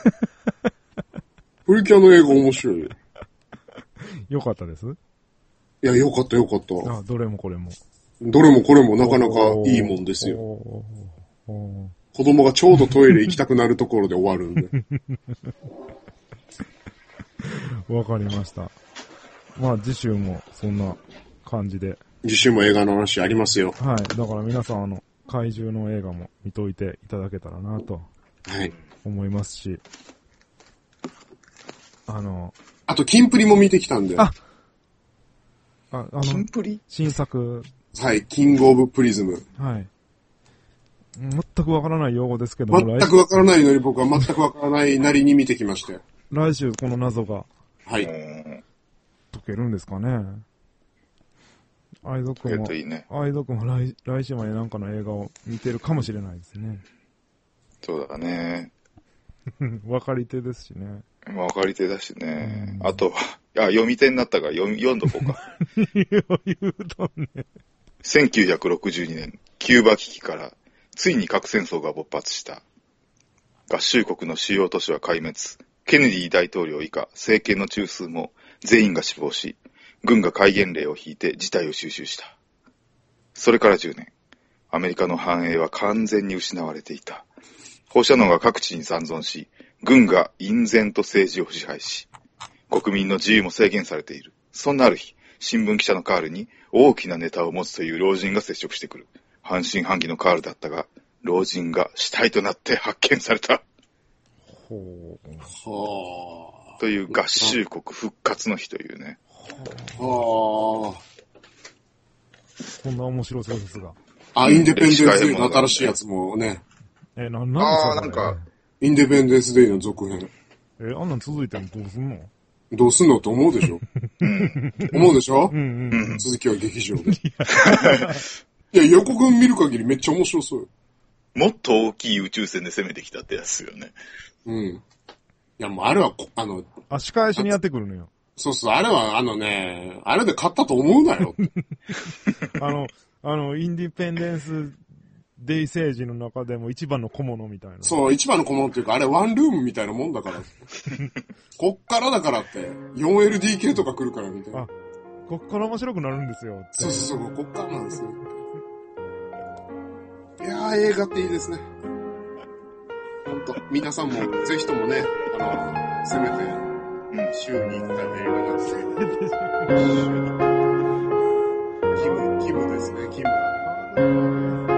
プリキュアの映画面白いよ。 よかったです？ いや、よかった。 どれもこれも。 どれもこれもなかなかいいもんですよ。子供がちょうどトイレ行きたくなるところで終わるんで。 わかりました。まあ次週もそんな感じで。 次週も映画の話ありますよ。 はい。だから皆さん怪獣の映画も見といていただけたらなと。 はい。 思いますし。 あと、キンプリも見てきたんで。 キンプリ？ 新作。 はい、キングオブプリズム。 はい。全くわからない用語ですけども。全くわからないのに僕は全くわからないなりに見てきましたよ。 来週この謎が。 はい。 解けるんですかね。愛蔵くんも、愛蔵くんも来週までなんかの映画を見てるかもしれないですね。 そうだね。 分かり手ですしね。 分かり手だしね。あと、読み手になったから読んどこうか。 言うとね。 1962年、キューバ危機から、ついに核戦争が勃発した。合衆国の主要都市は壊滅。ケネディ大統領以下、政権の中枢も全員が死亡し、軍が戒厳令を引いて事態を収拾した。それから10年、アメリカの繁栄は完全に失われていた。 放射能が各地に残存し、軍が隠然と政治を支配し、国民の自由も制限されている。そんなある日、新聞記者のカールに大きなネタを持つという老人が接触してくる。半信半疑のカールだったが、老人が死体となって発見された。 ほう。 はという合衆国復活の日というね。 あ。はこんな面白そうですが。 あ。あ、インデペンデンスデイの新しいやつもね。 なんですかなんか、 インデペンデンスデイの続編。 あんなん続いてもどうすんの？ どうすんのと思うでしょ思うでしょうんうん。 続きは劇場で。いや、予告見る限りめっちゃ面白そうよ。 もっと大きい宇宙船で攻めてきたってやつよね。 うん。いや、もうあれは、 仕返しにやってくるのよ。 そうそう、あれはあれで勝ったと思うなよ。 インディペンデンスデイ政治の中でも一番の小物みたいな。 そう、一番の小物っていうか、あれワンルームみたいなもんだから。こっからだからって、4LDK とか来るからみたいな。 あ、こっから面白くなるんですよって。 そうそうそう、こっからなんですよ。いやー、映画っていいですね。ほんと、皆さんも、ぜひともね、せめて、週に1回の映画なんて。キムですね、キム。